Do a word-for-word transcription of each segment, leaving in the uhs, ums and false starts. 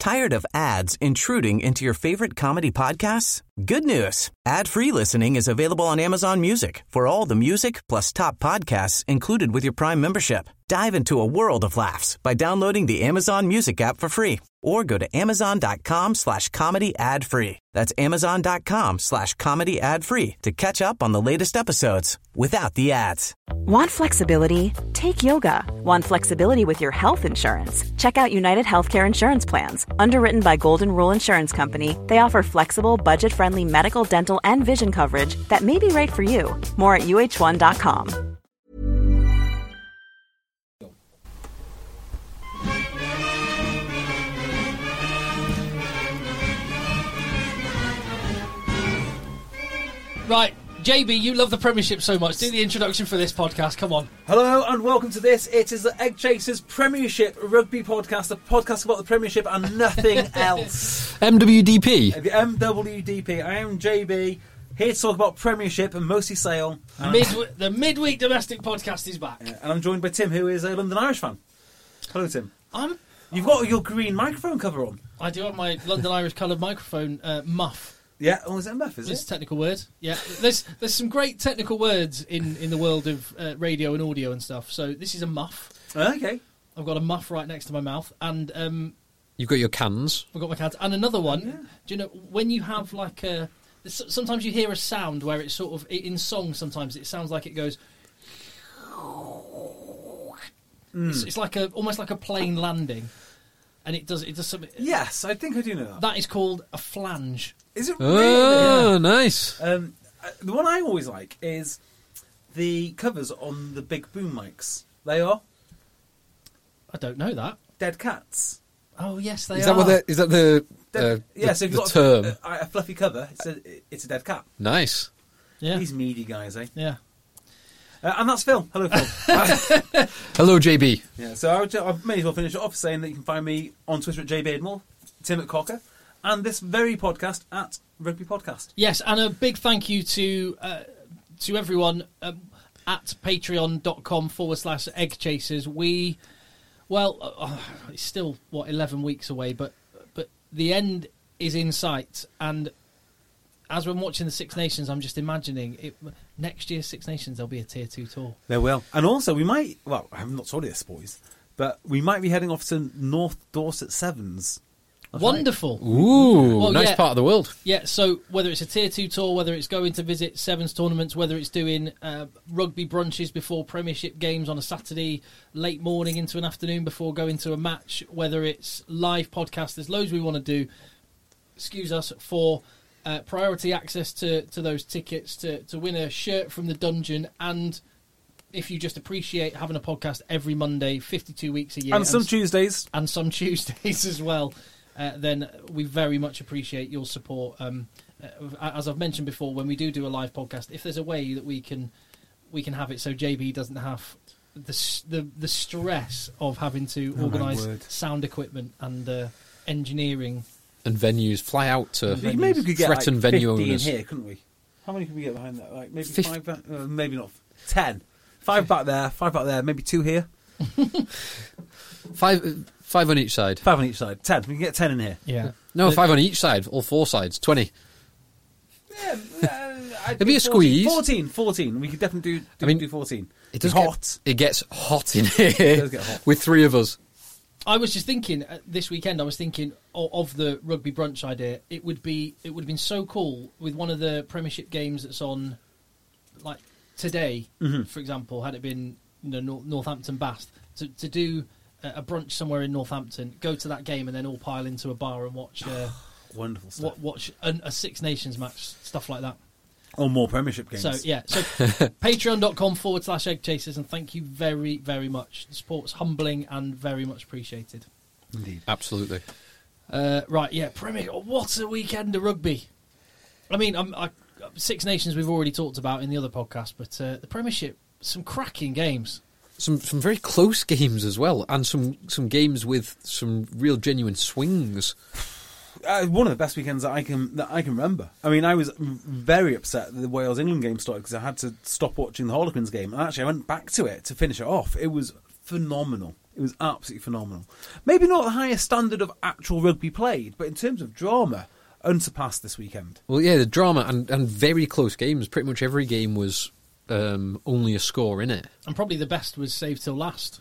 Tired of ads intruding into your favorite comedy podcasts? Good news. Ad-free listening is available on Amazon Music for all the music plus top podcasts included with your Prime membership. Dive into a world of laughs by downloading the Amazon Music app for free or go to amazon.com slash comedy ad free. That's amazon.com slash comedy ad free to catch up on the latest episodes without the ads. Want flexibility? Take yoga. Want flexibility with your health insurance? Check out United Healthcare Insurance Plans. Underwritten by Golden Rule Insurance Company, they offer flexible, budget-friendly medical, dental, and vision coverage that may be right for you. More at U H one dot com. Right, J B, you love the Premiership so much. Do the introduction for this podcast. Come on. Hello and welcome to this. It is the Egg Chasers Premiership Rugby Podcast, a podcast about the Premiership and nothing else. M W D P. The M W D P. I am J B, here to talk about Premiership and mostly Sale. And Mid- the midweek domestic podcast is back. and I'm joined by Tim, who is a London Irish fan. Hello, Tim. I'm, You've got your green microphone cover on. I do have my London Irish coloured microphone uh, muff. Yeah, oh, is it a muff, is It's a it? technical word. Yeah, there's there's some great technical words in, in the world of uh, radio and audio and stuff. So this is a muff. Okay. I've got a muff right next to my mouth, and um, You've got your cans. I've got my cans. And another one. Yeah. Do you know when you have like a? Sometimes you hear a sound where it's sort of in songs. Sometimes it sounds like it goes. Mm. It's, it's like a almost like a plane landing, and it does it does something. Yes, I think I do know that. That is called a flange. Is it really? Oh, Yeah. nice. Um, uh, the one I always like is the covers on the big boom mics. They are I don't know that. Dead Cats. Oh yes, they Is are. that what the, is that the Dead, uh, yeah, the, so if the you've got term? A, a, a fluffy cover, it's a, it's a dead cat. Nice. yeah, These meaty guys, eh? yeah. Uh, and that's Phil. Hello, Phil. Hello, J B. yeah, so I, would, I may as well finish it off saying that you can find me on Twitter at J B Admiral, Tim at Cocker, and this very podcast at Rugby Podcast. Yes, and a big thank you to uh, to everyone um, at patreon.com forward slash egg chasers. We, well, uh, it's still, what, eleven weeks away, but but the end is in sight. And as we're watching the Six Nations, I'm just imagining it, next year's Six Nations, there'll be a Tier two tour. There will. And also, we might, well, I have not told you this, boys, but we might be heading off to North Dorset Sevens. That's Wonderful. Ooh, Well, nice yeah. part of the world. Yeah, so whether it's a Tier two tour, whether it's going to visit Sevens tournaments, whether it's doing uh, rugby brunches before Premiership games on a Saturday, late morning into an afternoon before going to a match, whether it's live podcast, there's loads we want to do. Excuse us for uh, priority access to, to those tickets, to, to win a shirt from the dungeon, and if you just appreciate having a podcast every Monday, fifty-two weeks a year. And some s- Tuesdays. and some Tuesdays as well, uh, then we very much appreciate your support. Um, uh, as I've mentioned before, when we do do a live podcast, if there's a way that we can we can have it so J B doesn't have the s- the, the stress of having to Oh, my organise word. sound equipment and uh, engineering. And venues. Fly out to We maybe we could get like threaten fifty venue in owners. here, couldn't we? How many could we get behind that? Like maybe Fif- five, back, uh, maybe not. Ten. Five back there, five back there, maybe two here. Five, five on each side. Five on each side. Ten. We can get ten in here. Yeah. No, five on each side. All four sides. Twenty. Yeah, uh, It'd be a squeeze. fourteen, fourteen. We could definitely do, do, I mean, do fourteen. It does Be get- hot. It gets hot in here. It does get hot. With three of us. I was just thinking uh, this weekend. I was thinking of, of the rugby brunch idea. It would be it would have been so cool with one of the Premiership games that's on, like today, Mhm. for example. Had it been you know Nor- Northampton Bath to to do a, a brunch somewhere in Northampton, go to that game, and then all pile into a bar and watch uh, Wonderful wa- stuff. watch an, a Six Nations match, stuff like that. Or more Premiership games. So yeah, so patreon.com forward slash egg chasers, and thank you very very much. The support's humbling and very much appreciated. Indeed. Absolutely. Uh, right, yeah, Premier. What a weekend of rugby! I mean, I'm, I, Six Nations we've already talked about in the other podcast, but uh, the Premiership, some cracking games. Some some very close games as well, and some, some games with some real genuine swings. Uh, one of the best weekends that I can that I can remember. I mean, I was very upset that the Wales England game started because I had to stop watching the Harlequins game, and actually I went back to it to finish it off. It was phenomenal. It was absolutely phenomenal. Maybe not the highest standard of actual rugby played, but in terms of drama, unsurpassed this weekend. Well, yeah, the drama and, and very close games. Pretty much every game was um, only a score in it. And probably the best was Save Till Last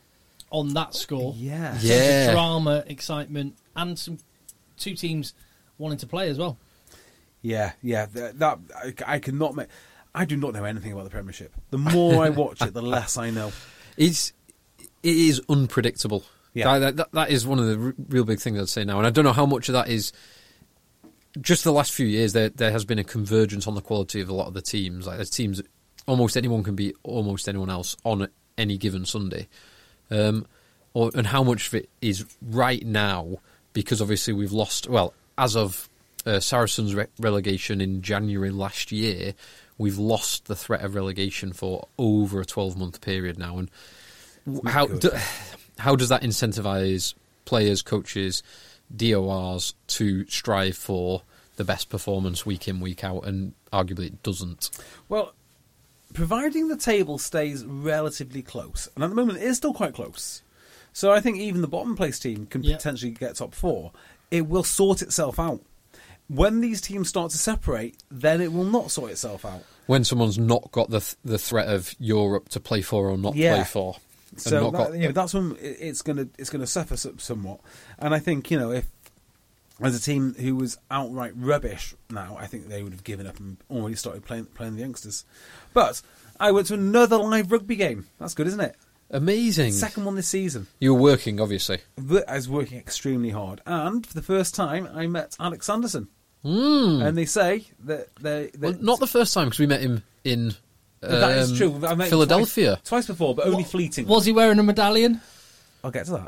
on that score. Yeah. Yeah. The drama, excitement, and some two teams wanting to play as well. Yeah, yeah. That, that I, I cannot make... I do not know anything about the Premiership. The more I watch it, the less I know. It's, it is unpredictable. Yeah. That, that, that is one of the r- real big things I'd say now. And I don't know how much of that is... Just the last few years, there there has been a convergence on the quality of a lot of the teams. Like, there's teams... Almost anyone can beat almost anyone else on any given Sunday. Um, or, and how much of it is right now, because obviously we've lost... Well, as of uh, Saracens' re- relegation in January last year... We've lost the threat of relegation for over a twelve-month period now, and how do, how does that incentivise players, coaches, D O Rs to strive for the best performance week in, week out? And arguably, it doesn't. Well, providing the table stays relatively close, and at the moment it is still quite close, so I think even the bottom place team can Yep. potentially get top four. It will sort itself out. When these teams start to separate, then it will not sort itself out. When someone's not got the th- the threat of Europe to play for or not Yeah. play for, and So not that, got, you know, that's when it- it's going to it's going to suffer some- somewhat. And I think, you know, if as a team who was outright rubbish now, I think they would have given up and already started playing playing the youngsters. But I went to another live rugby game. That's good, isn't it? amazing. Second one this season. You were working, obviously. But I was working extremely hard, and for the first time, I met Alex Sanderson. Mm. And they say that they. that Well, not the first time, because we met him in um, that is true. I met him Philadelphia. twice, twice before, but only fleeting. Was he wearing a medallion? I'll get to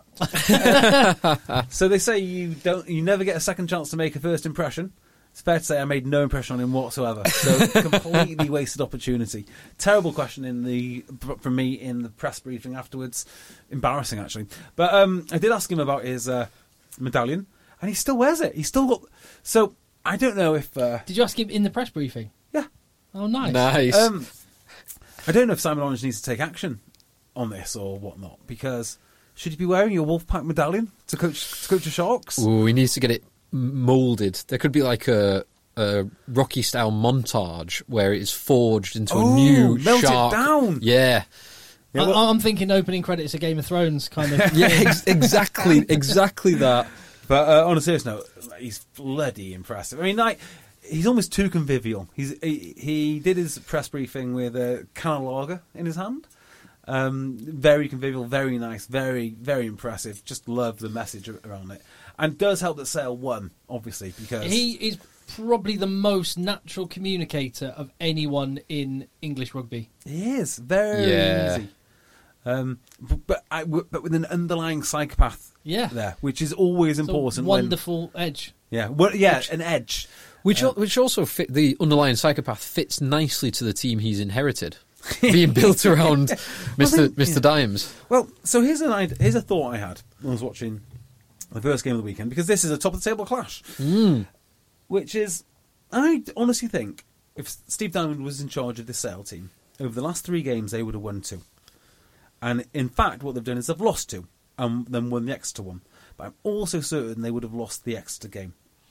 that. So they say you don't, you never get a second chance to make a first impression. It's fair to say I made no impression on him whatsoever. So completely wasted opportunity. Terrible question in the from me in the press briefing afterwards. Embarrassing, actually. But um, I did ask him about his uh, medallion, and he still wears it. He's still got. So I don't know if. Uh, Did you ask him in the press briefing? yeah. Oh, nice. Nice. Um, I don't know if Simon Orange needs to take action on this or whatnot, because should he be wearing your Wolfpack medallion to coach to coach the Sharks? Ooh, he needs to get it moulded. There could be like a, a Rocky style montage where it is forged into Oh, a new melt it shark. down. Yeah, Yeah, I, well- I'm thinking opening credits of Game of Thrones, kind of. yeah, ex- exactly, exactly that. But uh, on a serious note, he's bloody impressive. I mean, like, he's almost too convivial. He's he, he did his press briefing with a can of lager in his hand. Um, very convivial, very nice, very very impressive. Just love the message around it, and does help that Sale won, obviously, because He is probably the most natural communicator of anyone in English rugby. he is very Yeah. easy. Um, but but, I, but with an underlying psychopath Yeah. there, which is always It's a important. when- wonderful edge. yeah, well, yeah, an edge. Which al- which also fit the underlying psychopath fits nicely to the team he's inherited, being built around Mister then- Mister yeah. Dimes. Well, so here's an idea, here's a thought I had when I was watching the first game of the weekend, because this is a top of the table clash, Mm. which is, I honestly think if Steve Diamond was in charge of this Sale team, over the last three games they would have won two, and in fact what they've done is they've lost two and then won the Exeter one. But I'm also certain they would have lost the Exeter game.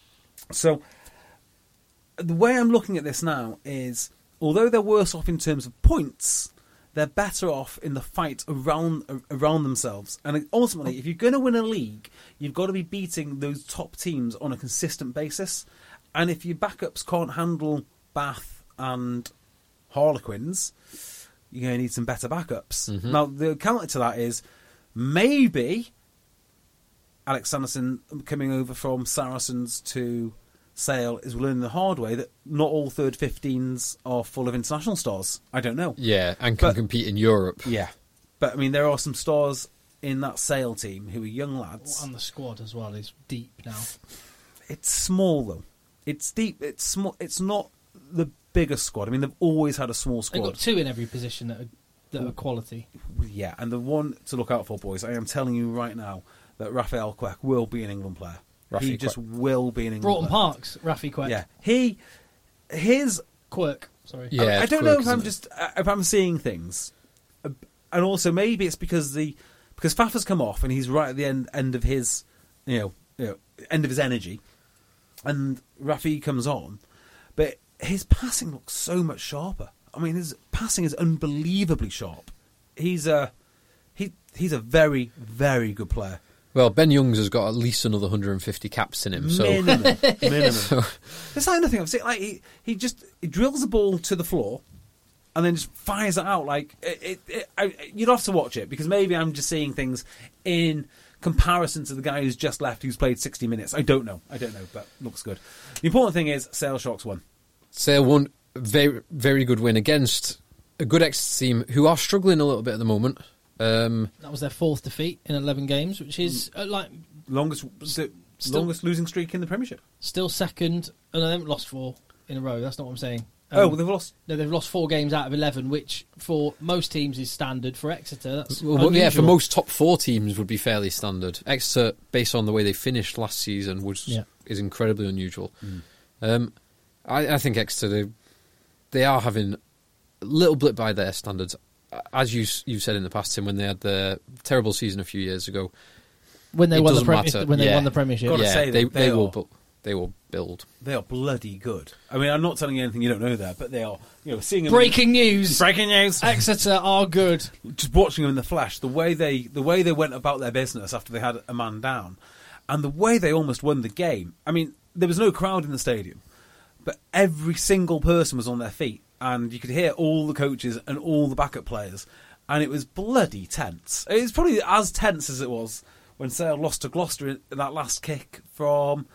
So the way I'm looking at this now is, although they're worse off in terms of points, they're better off in the fight around around themselves. And ultimately, if you're going to win a league, you've got to be beating those top teams on a consistent basis. And if your backups can't handle Bath and Harlequins, you're going to need some better backups. Mm-hmm. Now, the counter to that is maybe Alex Sanderson coming over from Saracens to Sale is learning the hard way that not all third fifteens are full of international stars. I don't know. Yeah, and can But- compete in Europe. Yeah. But, I mean, there are some stars in that Sale team who are young lads. And the squad as well is deep now. It's small, though. It's deep. It's small. It's not the biggest squad. I mean, they've always had a small They've squad. got two in every position that are, that are quality. Yeah, and the one to look out for, boys, I am telling you right now that Raphael Queck will be an England player. Rafi he just Queck. will be an England Broughton player. Parks, Rafi Quirk. Yeah. He, his Quirk, sorry. Yeah, I, I it's don't know Quirk, if I'm isn't it? just uh, if I'm seeing things, Uh, and also maybe it's because the because Fafa's come off and he's right at the end end of his, you know, you know end of his energy, and Rafi comes on, but his passing looks so much sharper. I mean, his passing is unbelievably sharp. He's a he he's a very very good player. Well, Ben Youngs has got at least another one hundred fifty caps in him. So Minimum, minimum. So- It's like nothing I've seen. Like he, he just he drills the ball to the floor, and then just fires it out. Like it, it, it, I, you'd have to watch it because maybe I'm just seeing things in comparison to the guy who's just left, who's played sixty minutes. I don't know. I don't know, but looks good. The important thing is Sale Sharks won. Sale won, very very good win against a good Exeter team who are struggling a little bit at the moment. Um, That was their fourth defeat in eleven games, which is uh, like Longest st- Still- longest losing streak in the Premiership. still second. And they haven't lost four in a row. That's not what I'm saying. Um, oh, well, they've lost. No, they've lost four games out of eleven, which for most teams is standard. For Exeter, that's well, yeah, for unusual. most top four teams would be fairly standard. Exeter, based on the way they finished last season, was Yeah. is incredibly unusual. Um, I, I think Exeter they, they are having a little blip by their standards, as you you've said in the past, Tim, when they had the terrible season a few years ago. when they it won the doesn't Prem- matter. when they Yeah. won the Premiership. Gotta yeah, say they that they they will are- bu- they will build. They are bloody good. I mean, I'm not telling you anything you don't know there, but they are. You know, seeing them Breaking news: breaking news. Exeter are good. Just watching them in the flesh, the way they the way they went about their business after they had a man down, and the way they almost won the game. I mean, there was no crowd in the stadium, but every single person was on their feet, and you could hear all the coaches and all the backup players, and it was bloody tense. It was probably as tense as it was when Sale lost to Gloucester in that last kick from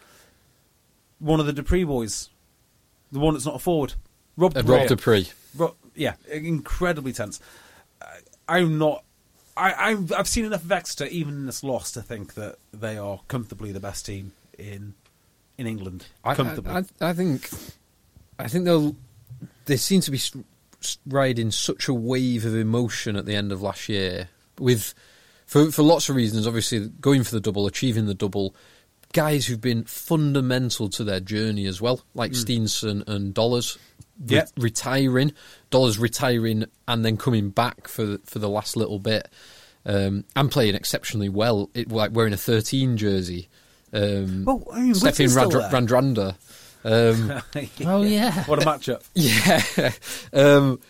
one of the Dupree boys, the one that's not a forward, Rob Uh, Dupree. Rob Dupree. Ro- yeah, incredibly tense. Uh, I'm not. I, I've, I've seen enough of Exeter, even in this loss, to think that they are comfortably the best team in in England. I, Comfortably. I, I, I think, I think they'll. They seem to be s- s- riding such a wave of emotion at the end of last year, with for for lots of reasons. Obviously, going for the double, achieving the double, guys who've been fundamental to their journey as well, like Steenson and Dollars. Re- Yeah. retiring, Dollars retiring, and then coming back for the, for the last little bit, um, and playing exceptionally well. It, like wearing a thirteen jersey. Um, Well, I mean, Stefan Whitty's still Randra- there. Randrander. Um, Oh yeah, What a matchup. yeah, um,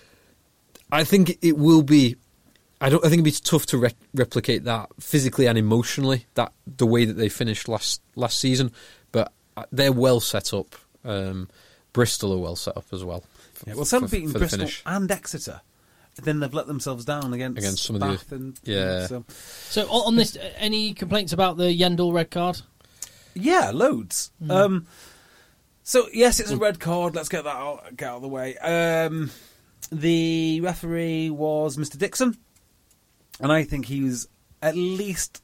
I think it will be. I don't. I think it'd be tough to re- replicate that physically and emotionally. That the way that they finished last last season, but they're well set up. Um, Bristol are well set up as well. f- Yeah, well, some for- beating for the Bristol finish. and Exeter. Then they've let themselves down against, Against some of the- Bath and yeah. So. So on, on this, uh, any complaints about the Yendall red card? Yeah, loads. Um, so yes, it's a red card. Let's get that out, get out of the way. Um, the referee was Mister Dixon, and I think he was at least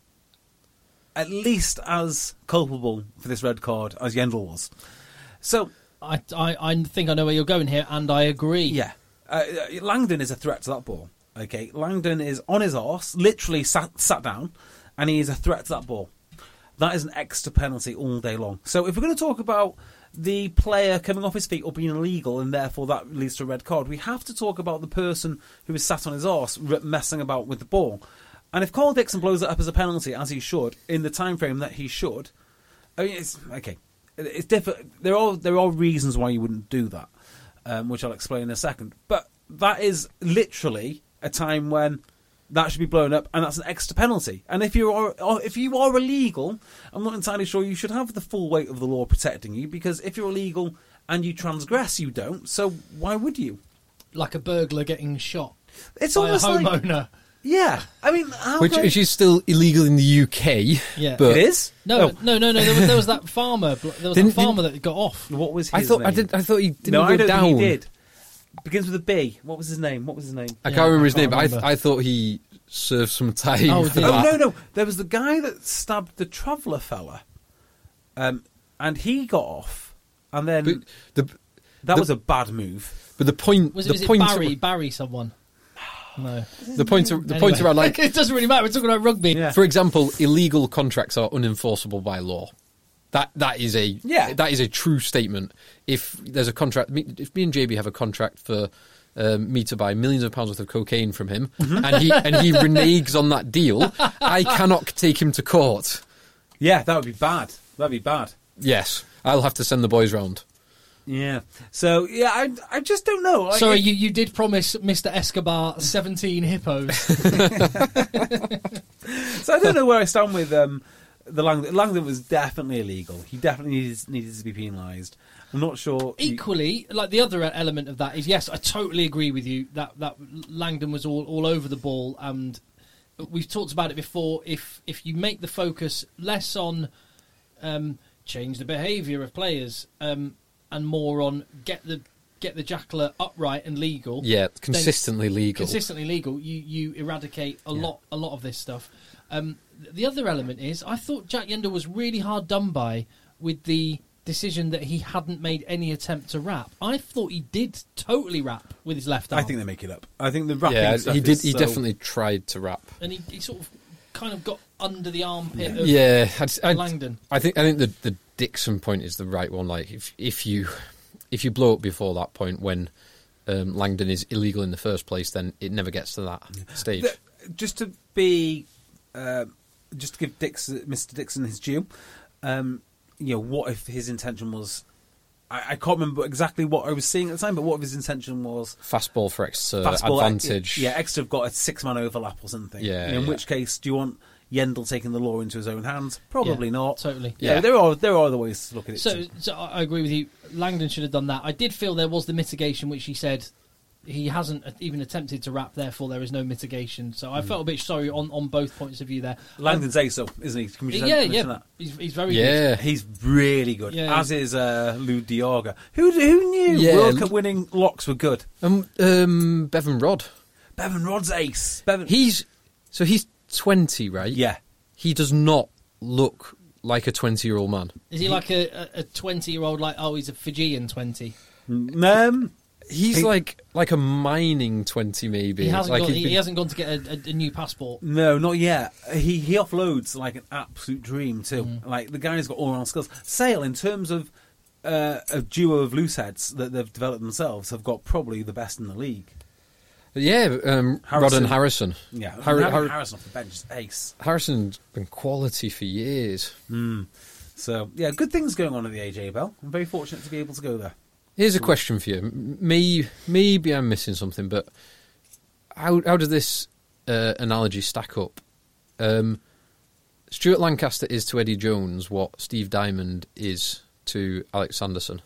at least as culpable for this red card as Yendall was. So I, I, I think I know where you're going here, and I agree. yeah, uh, Langdon is a threat to that ball. Okay, Langdon is on his arse, literally sat sat down, and he is a threat to that ball. That is an extra penalty all day long. So if we're going to talk about the player coming off his feet or being illegal, and therefore that leads to a red card, we have to talk about the person who is sat on his arse r- messing about with the ball. And if Carl Dixon blows it up as a penalty, as he should, in the time frame that he should, I mean, it's okay. It's different. There are there are reasons why you wouldn't do that, um, which I'll explain in a second. But that is literally a time when that should be blown up, and that's an extra penalty. And if you are if you are illegal, I'm not entirely sure you should have the full weight of the law protecting you, because if you're illegal and you transgress, you don't. So why would you? Like a burglar getting shot It's by a almost like homeowner. yeah. I mean, how Which, can I- which is still illegal in the U K. Yeah. but it is. No, Oh, no, no, no. There was, there was that farmer. There was Didn't- that farmer that got off. what was his I thought name? I did. I thought he didn't no, go I don't down. think he did. Begins with a B. What was his name? What was his name? I Yeah, can't remember I his can't name, but I, remember. th- I thought he served some time. Oh, for did he? Oh, that. no, no. There was the guy that stabbed the traveller fella. Um, and he got off. And then But the that the- was a bad move. but the point Was it, the was it point Barry? Barry, someone? No. the point the Anyway. point around like it doesn't really matter. We're talking about rugby. Yeah. for example, illegal contracts are unenforceable by law. That that is a Yeah. that is a true statement. If there's a contract, me- if me and J B have a contract for um, me to buy millions of pounds worth of cocaine from him, and he and he reneges on that deal, I cannot take him to court. Yeah, that would be bad. That'd be bad. Yes, I'll have to send the boys round. Yeah. So, yeah, I, I just don't know. Like, Sorry, it, you, you did promise Mister Escobar seventeen hippos. So I don't know where I stand with um, the Langdon. Langdon was definitely illegal. He definitely needed, needed to be penalised. I'm not sure. Equally, like the other element of that is, yes, I totally agree with you that, that Langdon was all, all over the ball, and we've talked about it before. If if you make the focus less on um, change the behaviour of players um, and more on get the get the jackler upright and legal, Yeah, consistently legal. consistently legal, you you eradicate a lot a lot of this stuff. Um, the other element is, I thought Jack Yender was really hard done by with the decision that he hadn't made any attempt to rap. I thought he did totally rap with his left arm. I think they make it up. I think the rapping Yeah, stuff he did. is He so- definitely tried to rap. and he, he sort of kind of got under the armpit of Yeah, I'd, I'd, Langdon. I think I think the the Dixon point is the right one. Like if if you if you blow up before that point when um, Langdon is illegal in the first place, then it never gets to that stage. The- just to be, uh, just to give Dixon, Mister Dixon his due. Um, you know, what if his intention was? I, I can't remember exactly what I was seeing at the time, but what if his intention was Fastball for extra fastball, advantage. Yeah, extra have got a six-man overlap or something. Yeah, You know, in yeah. which case, do you want Yendel taking the law into his own hands? Probably Yeah, not. totally. Yeah, Yeah. there are there are other ways to look at it. So, too. so I I agree with you. Langdon should have done that. I did feel there was the mitigation, which he said he hasn't even attempted to rap, therefore there is no mitigation. So I felt a bit sorry on, on both points of view there. Langdon's ace, though, isn't he? Can we just yeah, mention yeah, that? he's, he's very Yeah. He's really good, Yeah. as is uh, Lou Diaga. Who who knew Yeah. World Cup winning locks were good? Um, um, Bevan Rod. Bevan Rod's ace. Bevan, He's so he's twenty, right? yeah, He does not look like a twenty-year-old man. Is he like a a twenty-year-old, like, oh, he's a Fijian twenty? um, He's He- like like a mining twenty, maybe. He hasn't, like gone, he's he, been- he hasn't gone to get a, a, a new passport. no, not yet. He he offloads like an absolute dream too. Mm. Like the guy's got all round skills. Sale in terms of uh, a duo of loose heads that they've developed themselves have got probably the best in the league. Yeah, um, Rod and Harrison. Yeah, Har- Har- Har- Harrison off the bench is ace. Harrison's been quality for years. So yeah, good things going on at the A J Bell. I'm very fortunate to be able to go there. Here's a question for you. M- May, maybe I'm missing something, but how how does this uh, analogy stack up? Um, Stuart Lancaster is to Eddie Jones what Steve Diamond is to Alex Sanderson.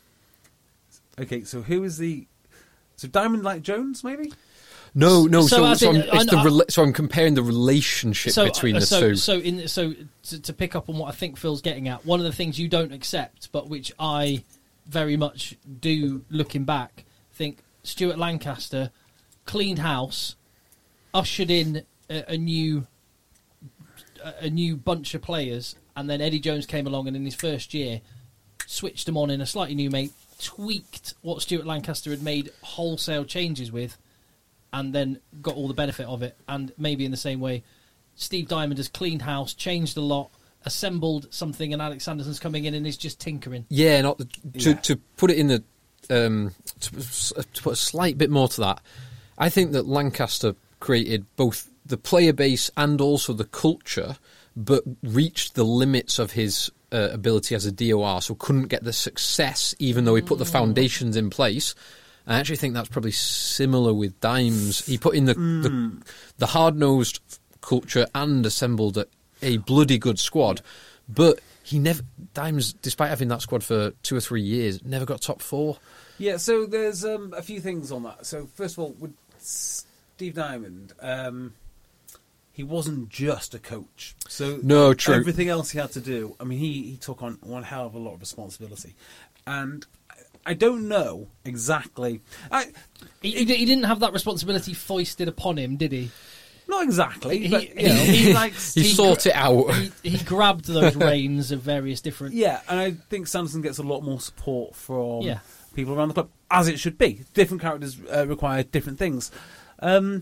Okay, so who is the so Diamond like Jones maybe? No, no. So So, as so, in- I'm, it's I- the I- rela- so I'm comparing the relationship So, between uh, the so, two. So, in so to, to pick up on what I think Phil's getting at, one of the things you don't accept, but which I very much do, looking back, think Stuart Lancaster cleaned house, ushered in a, a new a, a new bunch of players, and then Eddie Jones came along and in his first year switched them on in a slightly new mate, tweaked what Stuart Lancaster had made wholesale changes with, and then got all the benefit of it. And maybe in the same way, Steve Diamond has cleaned house, changed a lot, assembled something, and Alex Sanderson's coming in and is just tinkering. Yeah, not the, to Yeah. to put it in the um, to, to put a slight bit more to that. I think that Lancaster created both the player base and also the culture, but reached the limits of his uh, ability as a D O R, so couldn't get the success, even though he put the foundations in place. I actually think that's probably similar with Dimes. He put in the the, the hard nosed culture and assembled a, a bloody good squad, but he never Dimes, despite having that squad for two or three years, never got top four. Yeah, so there's um, a few things on that. So first of all, with Steve Diamond, um, he wasn't just a coach. So No, true. everything else he had to do, I mean, he, he took on one hell of a lot of responsibility. And I don't know exactly... I, He, he, he didn't have that responsibility foisted upon him, did he? not exactly, He- but, he- you know, he likes... He, He sought gr- it out. He, he grabbed those reins of various different... Yeah, and I think Sanderson gets a lot more support from Yeah. people around the club, as it should be. Different characters uh, require different things. Um,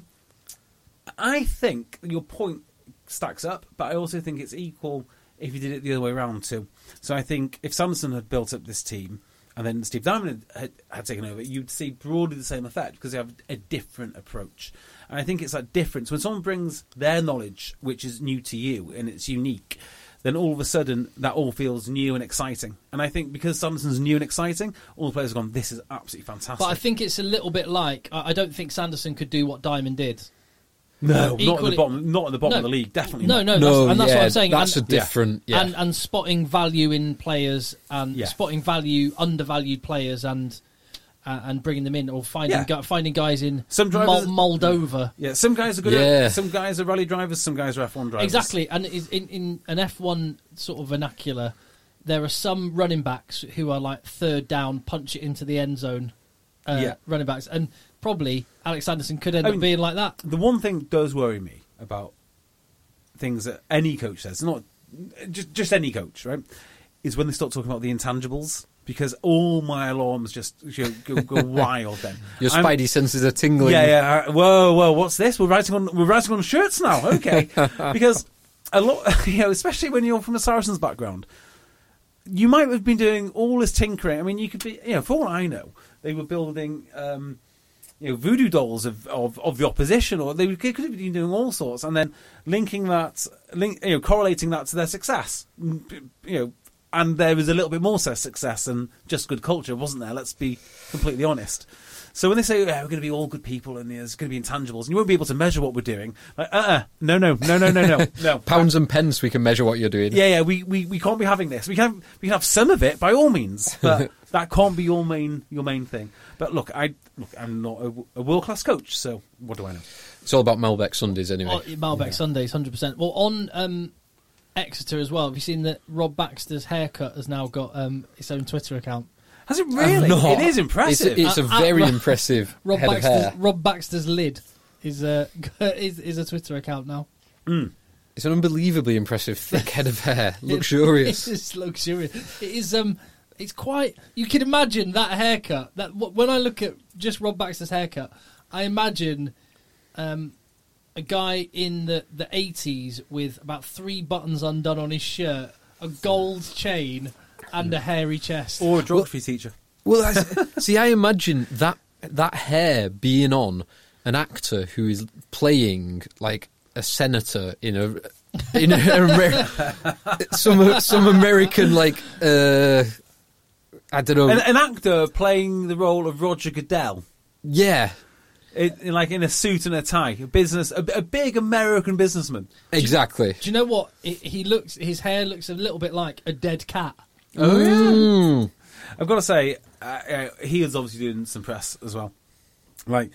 I think your point stacks up, but I also think it's equal if you did it the other way around too. So I think if Sanderson had built up this team and then Steve Diamond had, had taken over, you'd see broadly the same effect because they have a different approach. And I think it's that difference. When someone brings their knowledge, which is new to you and it's unique, then all of a sudden that all feels new and exciting. And I think because Sanderson's new and exciting, all the players have gone, this is absolutely fantastic. But I think it's a little bit like, I I don't think Sanderson could do what Diamond did. No, Equally, not at the bottom. Not at the bottom no, of the league. Definitely no, not. no, No, that's, and that's yeah, what I'm saying. that's and, a different, yeah. and and spotting value in players and Yeah. spotting value undervalued players and uh, and bringing them in, or finding Yeah. gu- finding guys in Some drivers- Mol- Moldova. Yeah, some guys are good. Yeah. At, some guys are rally drivers. Some guys are F one drivers. Exactly, and is- in in an F one sort of vernacular, there are some running backs who are like third down, punch it into the end zone, uh, Yeah. running backs, and probably Alex Sanderson could end I up mean, being like that. The one thing that does worry me about things that any coach says, not just just any coach, right, is when they start talking about the intangibles, because all my alarms just you know, go, go wild. Then Your I'm- spidey senses are tingling. Yeah, yeah. uh, Whoa, whoa. What's this? We're writing on we're writing on shirts now. Okay, because a lot, you know, especially when you're from a Saracens background, you might have been doing all this tinkering. I mean, you could be, you know, for all I know, they were building, um, you know, voodoo dolls of, of, of the opposition, or they could have been doing all sorts, and then linking that, link, you know, correlating that to their success, you know. And there was a little bit more success than just good culture, wasn't there? Let's be completely honest. So when they say, yeah, we're going to be all good people and there's going to be intangibles and you won't be able to measure what we're doing, like, uh-uh, no, no, no, no, no, no, no. Pounds and pence, we can measure what you're doing. Yeah, yeah, we, we, we can't be having this. We can we can have some of it by all means, but that can't be your main your main thing. But look, I look, I'm not a, a world class coach, so what do I know? It's all about Malbec Sundays anyway. Oh, Malbec Yeah. Sundays, one hundred percent. Well, on um, Exeter as well, have you seen that Rob Baxter's haircut has now got um, its own Twitter account? Has it really? Not. It is impressive. It's, it's a Uh, uh, very Rob- impressive Rob head of Baxter's, hair. Rob Baxter's lid is a is, is a Twitter account now. It's an unbelievably impressive thick head of hair. Luxurious. It is luxurious. It is um, it's quite. You can imagine that haircut. That wh- when I look at just Rob Baxter's haircut, I imagine um, a guy in the the eighties with about three buttons undone on his shirt, a gold chain, and a hairy chest. or a geography teacher. Well, I, see, I imagine that that hair being on an actor who is playing like a senator in a in a, Amer- some some American like uh, I don't know. An, an actor playing the role of Roger Goodell. Yeah, It, in, like in a suit and a tie, a business, a, a big American businessman. exactly. Do you know what? It, he looks. His hair looks a little bit like a dead cat. Oh yeah. Mm. I've got to say, uh, uh, he is obviously doing some press as well. Like,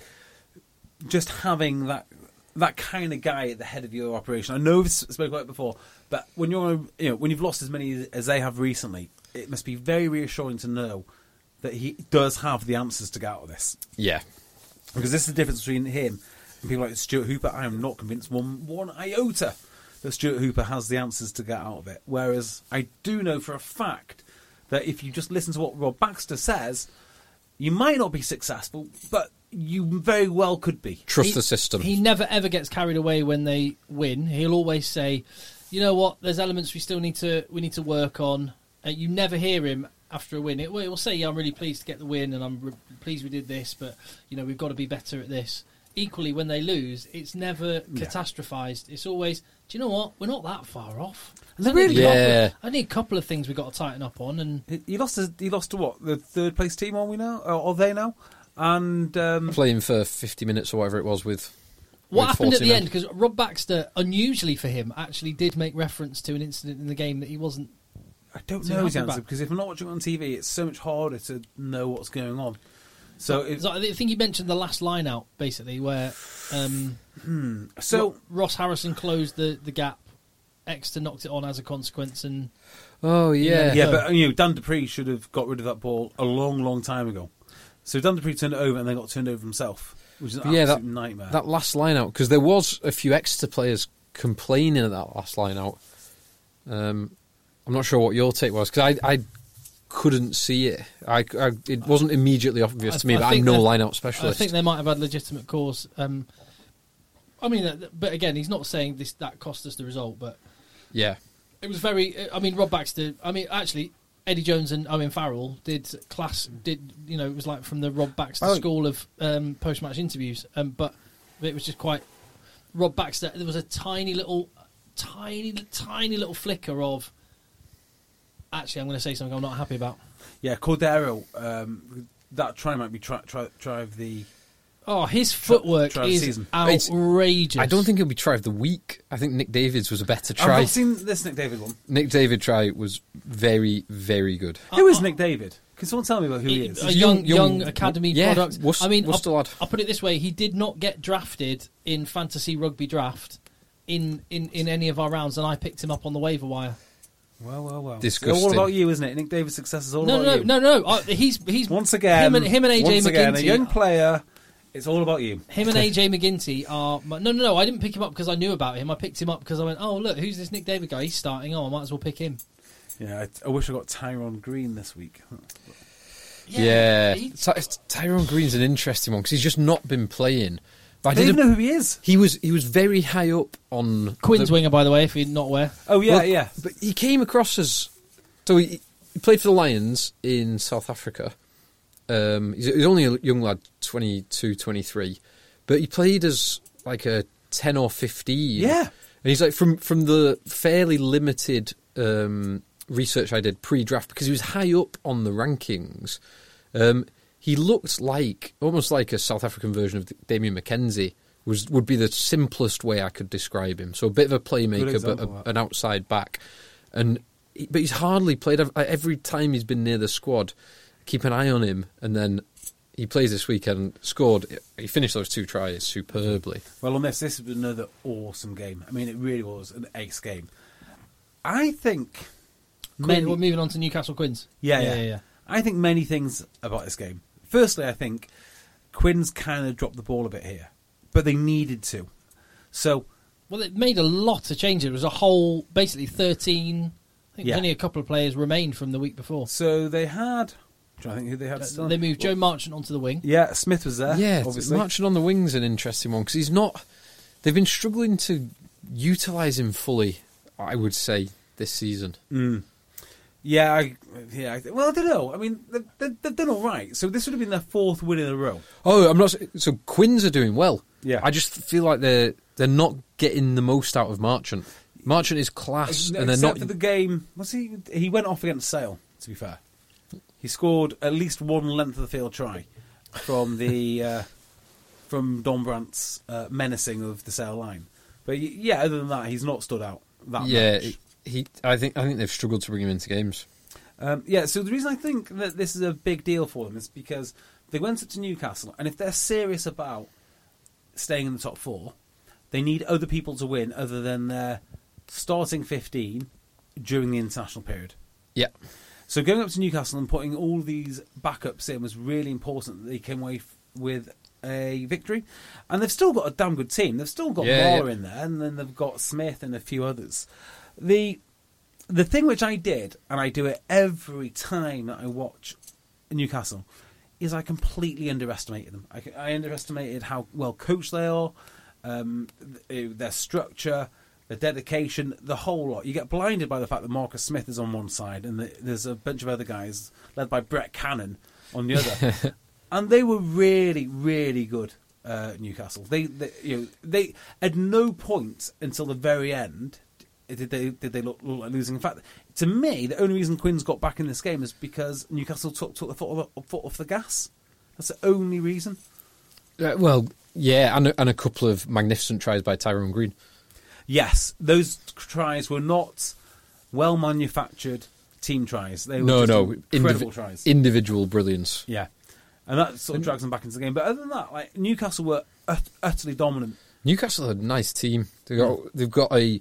just having that that kind of guy at the head of your operation. I know we've spoken about it before, but when you're, you know, when you've lost as many as they have recently, it must be very reassuring to know that he does have the answers to get out of this. Yeah. Because this is the difference between him and people like Stuart Hooper. I am not convinced one one iota that Stuart Hooper has the answers to get out of it. Whereas I do know for a fact that if you just listen to what Rob Baxter says, you might not be successful, but you very well could be. Trust He- the system. He never ever gets carried away when they win. He'll always say, "You know what? There's elements we still need to we need to work on." Uh, you never hear him after a win. It will say, yeah, "I'm really pleased to get the win, and I'm re- pleased we did this, but you know we've got to be better at this." Equally, when they lose, it's never Yeah. catastrophized. It's always, "Do you know what? We're not that far off." They I need really a couple- Yeah. I need a couple of things we've got to tighten up on, and He- He lost. To, he lost to what? The third place team? Are we now? Or are they now? And um, Playing for fifty minutes or whatever it was with. what with happened at forty the men. end? Because Rob Baxter, unusually for him, actually did make reference to an incident in the game that he wasn't. I don't So know his happy answer about- because if I'm not watching it on T V, it's so much harder to know what's going on. So, if, So I think you mentioned the last line out, basically, where um, so Ro- Ross Harrison closed the, the gap. Exeter knocked it on as a consequence, and Oh yeah. yeah, No. but you know, Dan Dupree should have got rid of that ball a long, long time ago. So Dan Dupree turned it over and then got turned over himself, which is an Yeah, absolute that- nightmare. That last line out, because there was a few Exeter players complaining at that last line out. Um, I'm not sure what your take was, because I, I couldn't see it. I, I, it wasn't immediately obvious I- to me, I but I'm think no that- line out I specialist. think they might have had legitimate cause. Um, I mean, uh, but again, he's not saying this that cost us the result, but Yeah. it was very. I mean, Rob Baxter. I mean, actually, Eddie Jones and Owen Farrell did class. Did you know? It was like from the Rob Baxter Oh. school of um, post-match interviews. Um, but it was just quite Rob Baxter. There was a tiny little, tiny, tiny little flicker of. Actually, I'm going to say something I'm not happy about. Yeah, Cordero. Um, that try might be try, try, try of the. Oh, his footwork try of the is season. outrageous. I don't think it'll be try of the week. I think Nick David's was a better I've try. not seen this Nick David one. Nick David try was very, very good. Who is Nick David? Can someone tell me about who he is? A He's young, young- young, young- academy yeah, product. Worc- I mean, Worcester I'll, lad. I'll put it this way: he did not get drafted in fantasy rugby draft in, in, in any of our rounds, and I picked him up on the waiver wire. Well, well, well. Disgusting. It's all about you, isn't it? Nick David's success is all No, about no, you. no, no. Uh, he's he's Once again, him and him and A J once again, a McGinty. young player. It's all about you. Him and A J McGinty are no, no, no. I didn't pick him up because I knew about him. I picked him up because I went, oh look, who's this Nick David guy? He's starting. Oh, I might as well pick him. Yeah, I, I wish I got Tyrone Green this week. Yeah, he- Ty- Tyrone Green's an interesting one because he's just not been playing. But I I don't did. even know who he is. He was he was very high up on Quinn's the- winger, by the way, if you're not aware. Oh yeah, Well, yeah. But he came across as so he, he played for the Lions in South Africa. Um, he's, he's only a young lad, twenty-two, twenty-three, but he played as like a ten or fifteen. Yeah. And he's like from from the fairly limited um, research I did pre-draft because he was high up on the rankings. Um, he looked like almost like a South African version of Damien McKenzie. Was would be the simplest way I could describe him. So a bit of a playmaker, but example, a, that. an outside back, and he- but he's hardly played. I've- Every time he's been near the squad, I keep an eye on him, and then he plays this weekend. Scored. He finished those two tries superbly. Well, on this, this was another awesome game. I mean, it really was an ace game. I think. Quinn, many- we're moving on to Newcastle Quins. Yeah, yeah, yeah, yeah. yeah. I think many things about this game. Firstly, I think Quinn's kind of dropped the ball a bit here, but they needed to. So, Well, it made a lot of changes. It was a whole, basically thirteen. I think Yeah. only a couple of players remained from the week before. so they had. I'm trying to think who they had. still. They moved Joe Marchant onto the wing. Yeah, Smith was there. Yeah, obviously. Marching on the wing's an interesting one because he's not. They've been struggling to utilise him fully. I would say this season. Mm. Yeah, I, yeah. I, well, I don't know. I mean, they've, they've, they've done all right. So this would have been their fourth win in a row. Oh, I'm not. So Quins are doing well. Yeah. I just feel like they're they're not getting the most out of Marchant. Marchant is class, and they're Except not. for the game. What's he? He went off against Sale. To be fair, he scored at least one length of the field try from the uh, from Don Brandt's uh, menacing of the Sale line. But y- yeah, other than that, he's not stood out that yeah, much. he. I think I think they've struggled to bring him into games. Um, yeah, so the reason I think that this is a big deal for them is because they went up to Newcastle, and if they're serious about staying in the top four, they need other people to win other than their starting fifteen during the international period. Yeah, So going up to Newcastle and putting all these backups in was really important that they came away f- with a victory. And they've still got a damn good team. They've still got Yeah, Marler yeah. in there, and then they've got Smith and a few others. The the thing which I did, and I do it every time that I watch Newcastle, is I completely underestimated them. I, I underestimated how well coached they are, um, th- their structure, their dedication, the whole lot. You get blinded by the fact that Marcus Smith is on one side and the, there's a bunch of other guys led by Brett Cannon on the other. And they were really, really good, uh, Newcastle. They, they, you know, they at no point until the very end did they did they look, look like losing. In fact, to me, the only reason Quins got back in this game is because Newcastle took took the foot off, foot off the gas. That's the only reason. Uh, well, yeah, and a, and a couple of magnificent tries by Tyrone Green. Yes, those tries were not well manufactured team tries. They were No, just no, incredible indivi- tries. individual brilliance. Yeah, and that sort of drags them back into the game. But other than that, like Newcastle were ut- utterly dominant. Newcastle are a nice team. They got they've got a.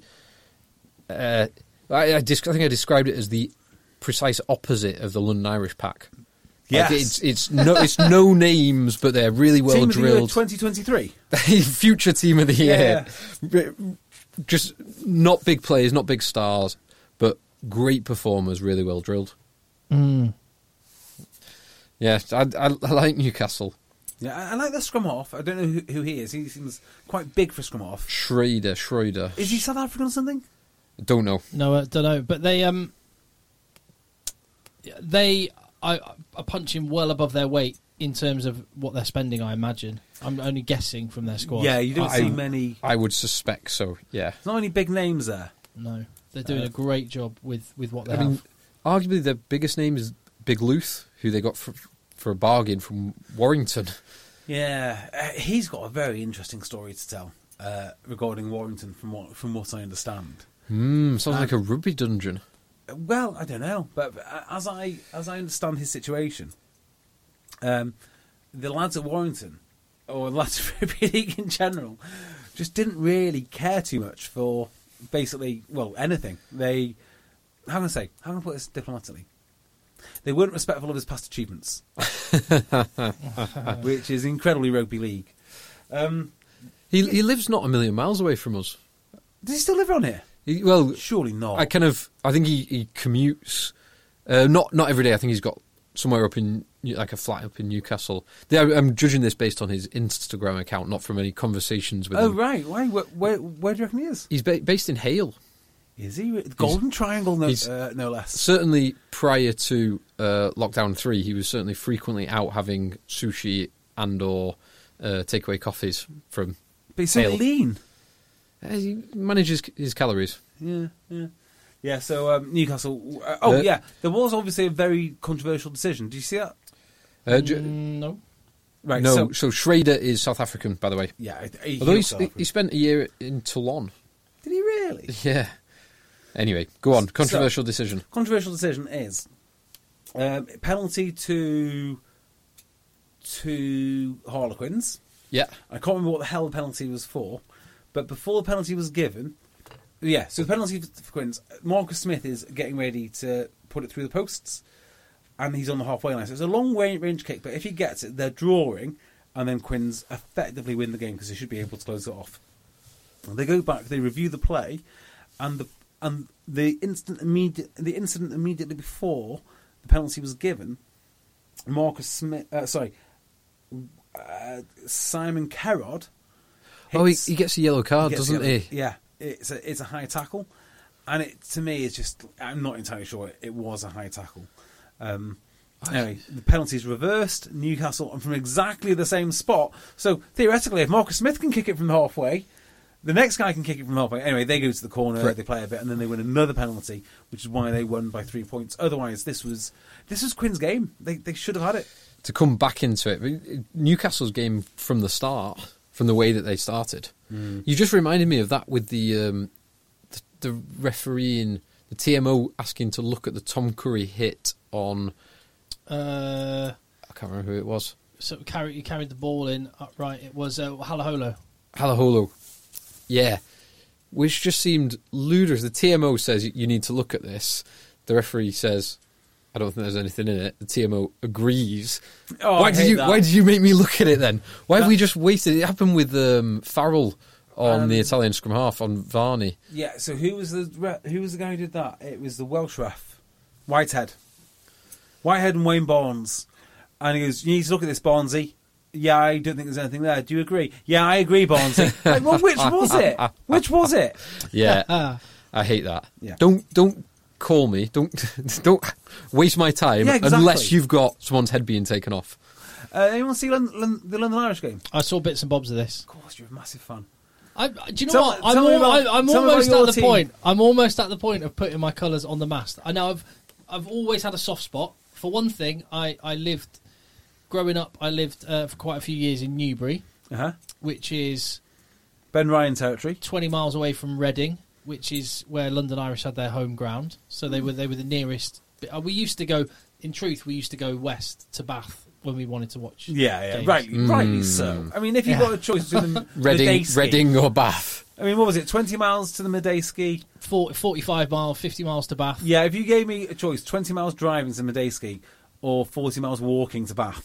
Uh, I, I, dis- I think I described it as the precise opposite of the London Irish pack. Yes. Like it's it's no it's no names, but they're really well Team of the year drilled. twenty twenty-three. Future team of the year. Yeah. Just not big players, not big stars, but great performers, really well drilled. Mm. Yeah, I, I, I like Newcastle. Yeah, I, I like the scrum half. I don't know who, who he is. He seems quite big for scrum half. Schrader, Schrader. Is he South African or something? Don't know. No, I don't know. But they, um, they are, are punching well above their weight in terms of what they're spending, I imagine. I'm only guessing from their squad. Yeah, you don't I- see many. I would suspect so. Yeah. There's not any big names there. No, they're doing Uh, a great job with, with what they I have. mean, arguably their biggest name is Big Luth, who they got for, for a bargain from Warrington. Yeah, uh, he's got a very interesting story to tell uh, regarding Warrington, from what from what I understand. Mm, sounds Uh, like a rugby dungeon. Well, I don't know, but uh, as I as I understand his situation, um, the lads at Warrington, or the lads at Rugby League in general, just didn't really care too much for basically, well, anything. They, how can I say, how can I put this diplomatically? They weren't respectful of his past achievements, which is incredibly Rugby League. Um, He he lives not a million miles away from us. does he still live around here? He, well, Surely not. I kind of I think he, he commutes, uh, not not every day. I think he's got somewhere up in like a flat up in Newcastle. They, I'm judging this based on his Instagram account, not from any conversations with oh, him. right. Why? Where, where, where do you reckon he is? He's ba- based in Hale. Is he? The Golden Triangle, no, he's- uh, no less. Certainly prior to uh, lockdown three, he was certainly frequently out having sushi and or uh, takeaway coffees from. But he's so Hale. lean. Uh, he manages his calories. Yeah, yeah. Yeah, so um, Newcastle. Uh, oh, Uh, yeah. There was obviously a very controversial decision. Did you see that? Uh, j- Mm, no. Right. no, So, so, Schrader is South African, by the way. yeah. He, he Although was he's, South he, African. he spent a year in Toulon. Did he really? Yeah. Anyway, go on. Controversial decision. Controversial decision is um, penalty to to Harlequins. Yeah. I can't remember what the hell the penalty was for, but before the penalty was given, yeah, so the penalty for, for Quins, Marcus Smith is getting ready to put it through the posts, and he's on the halfway line. So it's a long range kick, but if he gets it, they're drawing, and then Quins effectively win the game because they should be able to close it off. They go back, they review the play, and the and the instant immediate the incident immediately before the penalty was given, Marcus Smith, uh, sorry, uh, Simon Kerrod. Oh, he, hits- he gets a yellow card, gets doesn't the other- he? Yeah, it's a it's a high tackle, and it to me is just I'm not entirely sure it, it was a high tackle. Um, anyway, the penalty's reversed. Newcastle and from exactly the same spot. So theoretically, if Marcus Smith can kick it from halfway, the next guy can kick it from halfway. Anyway, they go to the corner, Correct. they play a bit, and then they win another penalty, which is why they won by three points. Otherwise, this was this was Quinn's game. They they should have had it. To come back into it, Newcastle's game from the start, from the way that they started, Mm. you just reminded me of that with the um, the, the referee in the T M O asking to look at the Tom Curry hit on. Uh, I can't remember who it was. so carry, he carried the ball in upright. It was uh, Halaholo. Halaholo. Yeah. Which just seemed ludicrous. The T M O says you need to look at this. The referee says, I don't think there's anything in it. The T M O agrees. Oh, why I did hate you that. Why did you make me look at it then? Why have That- we just wasted it? It happened with um, Farrell on Um, the Italian scrum half, on Varney. Yeah. So who was the re- who was the guy who did that? It was the Welsh ref, Whitehead, Whitehead and Wayne Barnes, and he goes, "You need to look at this, Barnesy." Yeah, I don't think there's anything there. Do you agree? Yeah, I agree, Barnesy. Like, well, which was it? Which was it? Yeah. I hate that. Yeah. Don't don't call me. Don't don't waste my time Yeah, exactly. unless you've got someone's head being taken off. Uh, anyone see Lon- Lon- the London Irish game? I saw bits and bobs of this. Of course, you're a massive fan. I, do you know Tell- what? I'm, tell me al- about- I, I'm tell me about almost your at the team. point. I'm almost at the point of putting my colours on the mast. I know I've I've always had a soft spot for one thing. I, I lived growing up. I lived uh, for quite a few years in Newbury, Uh huh. which is Ben Ryan territory. twenty miles away from Reading, which is where London Irish had their home ground. So they were they were the nearest. uh, We used to go. In truth, we used to go west to Bath when we wanted to watch. Yeah, yeah, games. rightly, rightly so. I mean, if you've Yeah. got a choice between the Reading, midday ski- Reading or Bath. I mean, what was it? Twenty miles to the midday ski. forty, forty-five miles, fifty miles to Bath. Yeah, if you gave me a choice, twenty miles driving to midday ski or forty miles walking to Bath.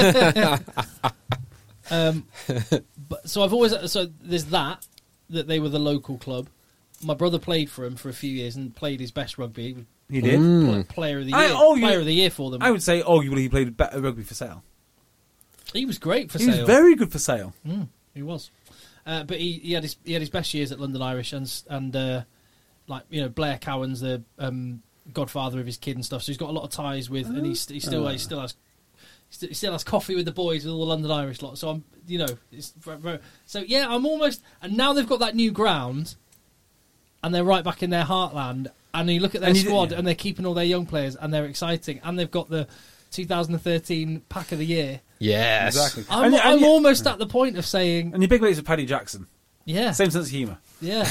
Um, but so I've always so there's that that they were the local club. My brother played for him for a few years and played his best rugby. He was He did. pl- player of the I- year, oh, you- player of the year for them. I would say, arguably, he played better rugby for Sale. he was great for He Sale. was very good for Sale. Mm, he was, uh, but he, he had his he had his best years at London Irish and s- and uh, like you know Blair Cowan's the um, godfather of his kid and stuff. So he's got a lot of ties with, and he's, he still he still has he still has coffee with the boys with all the London Irish lot. So I'm, you know, it's, so yeah, I'm almost. And now they've got that new ground, and they're right back in their heartland. And you look at their And you- squad, yeah. and they're keeping all their young players, and they're exciting, and they've got the two thousand thirteen Pack of the Year. Yes. Exactly. I'm, And- and I'm you- almost at the point of saying, And your big mates are Paddy Jackson. yeah, Same sense of humour. yeah.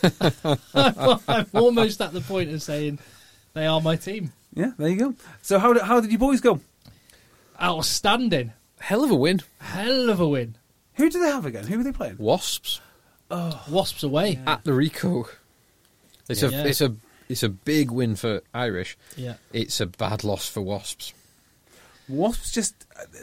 I'm, I'm almost at the point of saying they are my team. Yeah, there you go. So how did, how did you boys go? Outstanding. Hell of a win. Hell of a win. Who do they have again? Who were they playing? Wasps Wasps away. at the Rico. It's Yeah. a it's a it's a big win for Irish. Yeah. It's a bad loss for Wasps. Wasps just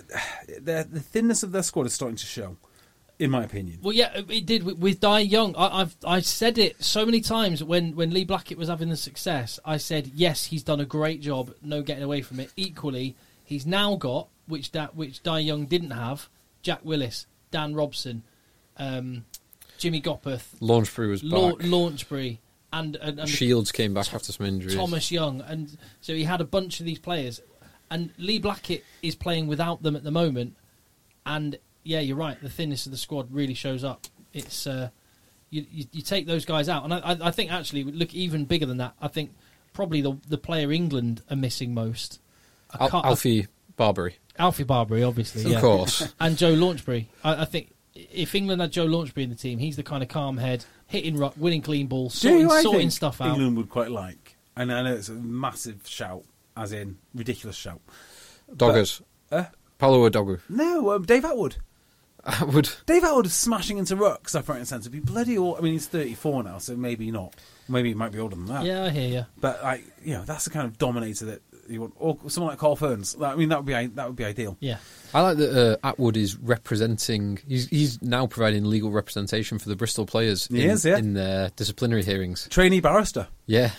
the the thinness of their squad is starting to show, in my opinion. Well, yeah, it did with, with Dai Young. I, I've I said it so many times when, when Lee Blackett was having the success. I said, yes, he's done a great job. No getting away from it. Equally, he's now got, which that which Dai Young didn't have, Jack Willis, Dan Robson, um, Jimmy Gopperth, Launchbury was back. La- Launchbury, and, and, and Shields came back after some injuries. Thomas Young, and so he had a bunch of these players, and Lee Blackett is playing without them at the moment. And yeah, you're right. The thinness of the squad really shows up. It's uh, you, you you take those guys out, and I, I think actually look even bigger than that. I think probably the the player England are missing most. I Al- can't- Alfie Barbary, Alfie Barbary, obviously, of yeah. course. and Joe Launchbury. I, I think if England had Joe Launchbury in the team, he's the kind of calm head, hitting ruck, winning clean balls, Do you know sorting, who I sorting think stuff out. England would quite like, and I know it's a massive shout, as in ridiculous shout. Doggers. Uh, Paulo Odogu. no, um, Dave Atwood. I would. Dave Atwood is smashing into rucks left, right, and centre. Be bloody. All, I mean, he's thirty-four now, so maybe not. Maybe he might be older than that. Yeah, I hear you. But like, you know, that's the kind of dominator that you want. Or someone like Carl Ferns. I mean, that would be that would be ideal. Yeah. I like that uh, Atwood is representing. He's he's now providing legal representation for the Bristol players He in, is, yeah. in their disciplinary hearings. Trainee barrister. Yeah,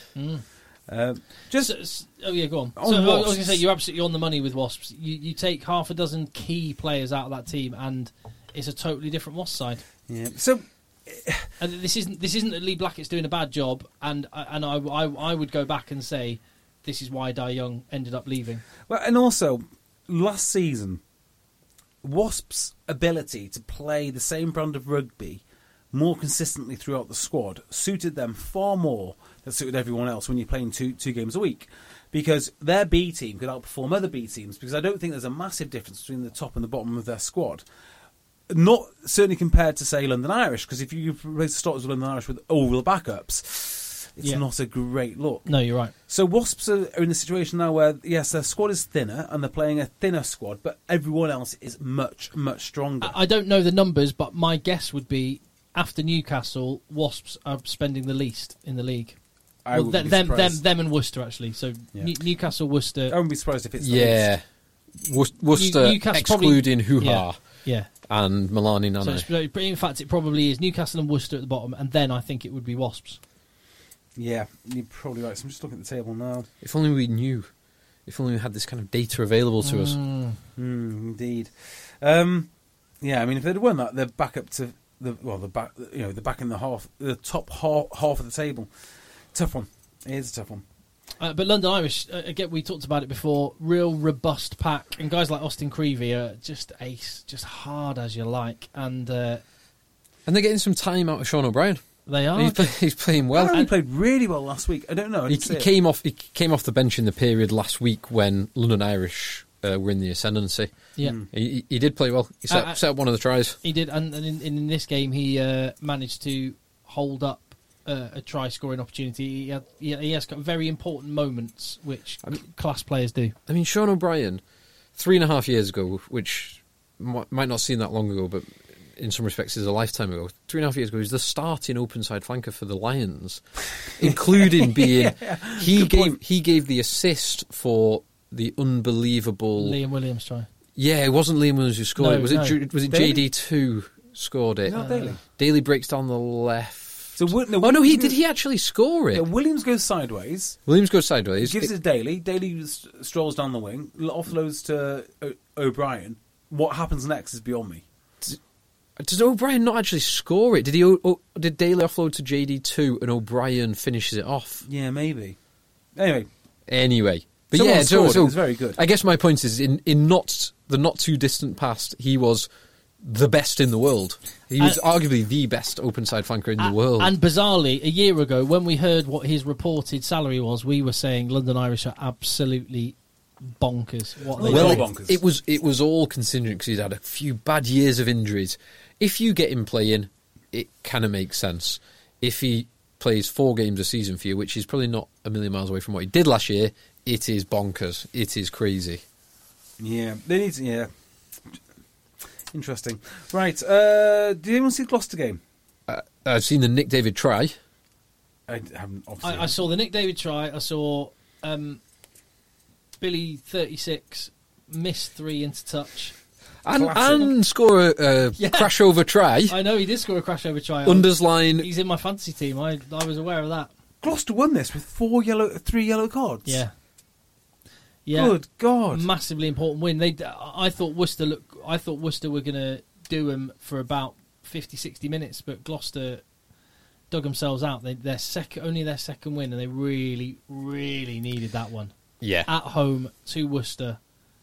Um, just So- s- oh yeah, go on. On so I was Wasps. going to say you're absolutely on the money with Wasps. You you take half a dozen key players out of that team, and it's a totally different Wasps side. yeah. So And this isn't this isn't that Lee Blackett's doing a bad job, and and I, I, I would go back and say this is why Dai Young ended up leaving. well, and also last season, Wasps' ability to play the same brand of rugby more consistently throughout the squad suited them far more than suited everyone else when you're playing two two games a week. Because their B team could outperform other B teams, because I don't think there's a massive difference between the top and the bottom of their squad. Not certainly compared to, say, London Irish, because if you replace the starters with London Irish with all the backups, it's Yeah. not a great look. No, you're right. So Wasps are are in a situation now where, yes, their squad is thinner, and they're playing a thinner squad, but everyone else is much, much stronger. I, I don't know the numbers, but my guess would be after Newcastle, Wasps are spending the least in the league. I Well, would them, be them, them, surprised. them, and Worcester actually. So Yeah. New- Newcastle, Worcester. I wouldn't be surprised if it's the yeah. Wor- Worcester, Newcastle probably- excluding Hoo Ha Yeah, yeah. and Milani So Nana. it's, in fact, it probably is Newcastle and Worcester at the bottom, and then I think it would be Wasps. Yeah, you're probably right. So I'm just looking at the table now. If only we knew. If only we had this kind of data available to us. Mm, indeed. Um, yeah, I mean, if they'd won that, they're back up to the well, the back. You know, the back in the half, the top half, half of the table. Tough one. It is a tough one. Uh, but London Irish, uh, again, we talked about it before, real robust pack, and guys like Austin Creevy are just ace, just hard as you like, and uh, And they're getting some time out of Sean O'Brien. they are. He's, play, he's playing well. Well, he played really well last week. I don't know. I He, didn't see he it. came off. He came off the bench in the period last week when London Irish uh, were in the ascendancy. Yeah, He, he did play well. He set, Uh, uh, set up one of the tries. he did, and, and in, in this game he uh, managed to hold up uh, a try-scoring opportunity. He, had, he, he has got very important moments, which I mean- class players do. I mean, Sean O'Brien, three and a half years ago, which m- might not seem that long ago, but in some respects is a lifetime ago. Three and a half years ago, he was the starting open side flanker for the Lions, including being he Good gave point. he gave the assist for the unbelievable. Liam Williams try. Yeah, it wasn't Liam Williams who scored No, it. Was no. it Ju- was it Daly? J D two scored it? No, Daly. Daly breaks down the left. So Wi- no, oh no, he Williams did. goes- He actually score it? Yeah, Williams goes sideways. Williams goes sideways. Gives It- it to Daly. Daly s- strolls down the wing. Offloads to o- O'Brien. What happens next is beyond me. Does O'Brien not actually score it? Did he? O- o- did Daly offload to J D two and O'Brien finishes it off? Yeah, maybe. Anyway, Anyway. But Someone yeah, so, scored, so it was very good. I guess my point is, in, in not the not too distant past, he was the best in the world. He was And- arguably the best open side flanker in the A- world. And bizarrely, a year ago, when we heard what his reported salary was, we were saying London Irish are absolutely bonkers. What they Well, do. it, bonkers. it was it was all contingent because he'd had a few bad years of injuries. If you get him playing, it kind of makes sense. If he plays four games a season for you, which is probably not a million miles away from what he did last year, it is bonkers. It is crazy. Yeah, they need to, yeah. Interesting. Right, uh, did anyone see the Gloucester game? Uh, I've seen the Nick David try. I haven't, obviously. I, I saw the Nick David try. I saw um, Billy thirty-six miss three into touch. And, Classic. and score a, a Yeah. crash over try. I know he did score a crash over try. Unders line. He's in my fantasy team. I I was aware of that. Gloucester won this with four yellow, three yellow cards. Yeah. Yeah. Good God. Massively important win. They, I thought Worcester look. I thought Worcester were going to do them for about fifty, sixty minutes, but Gloucester dug themselves out. They, their second, only their second win, and they really, really needed that one Yeah. at home to Worcester.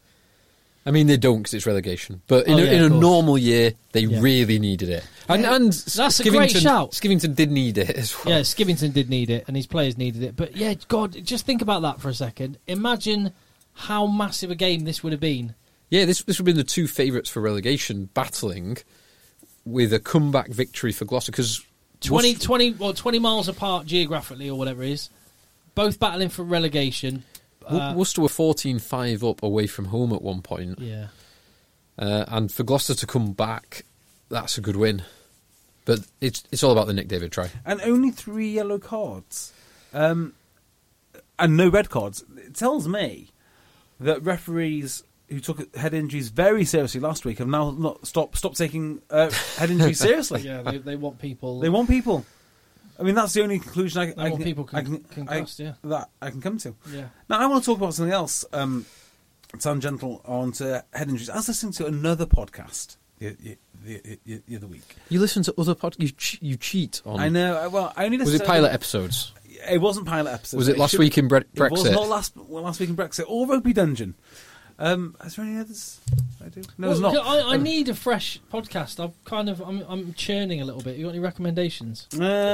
I mean, they don't because it's relegation. But in, Oh, a, yeah, in of a course. normal year, they Yeah. really needed it. And, Yeah. and That's a great Skivington, shout. Skivington did need it as well. Yeah, Skivington did need it, and his players needed it. But yeah, God, just think about that for a second. Imagine how massive a game this would have been. Yeah, this this would have been the two favourites for relegation battling with a comeback victory for Gloucester because twenty, twenty, well, twenty miles apart geographically or whatever it is. Both battling for relegation. Uh, Worcester were fourteen five up away from home at one point. yeah. Uh, and for Gloucester to come back, that's a good win. But it's it's all about the Nick David try. And only three yellow cards. Um, and no red cards. It tells me that referees who took head injuries very seriously last week have now not stopped stopped taking uh, head injuries seriously. Yeah, they, they want people. They want people. I mean, that's the only conclusion I, They I want can, people I con- can, concussed, I, yeah. that I can come to. Yeah. Now, I want to talk about something else. Um, tangential onto head injuries. I was listening to another podcast the, the, the, the, the other week. You listen to other podcasts. You, che- you cheat on. I know. I- Well, I only Was listened it to- pilot episodes? It wasn't pilot episodes. Was it last should- week in Bre- It was Brexit? not last well, last week in Brexit or Rugby Dungeon. Um, is there any others? I do. No, Well, there's not. I, I need a fresh podcast. I've kind of, I'm, I'm churning a little bit. You got any recommendations?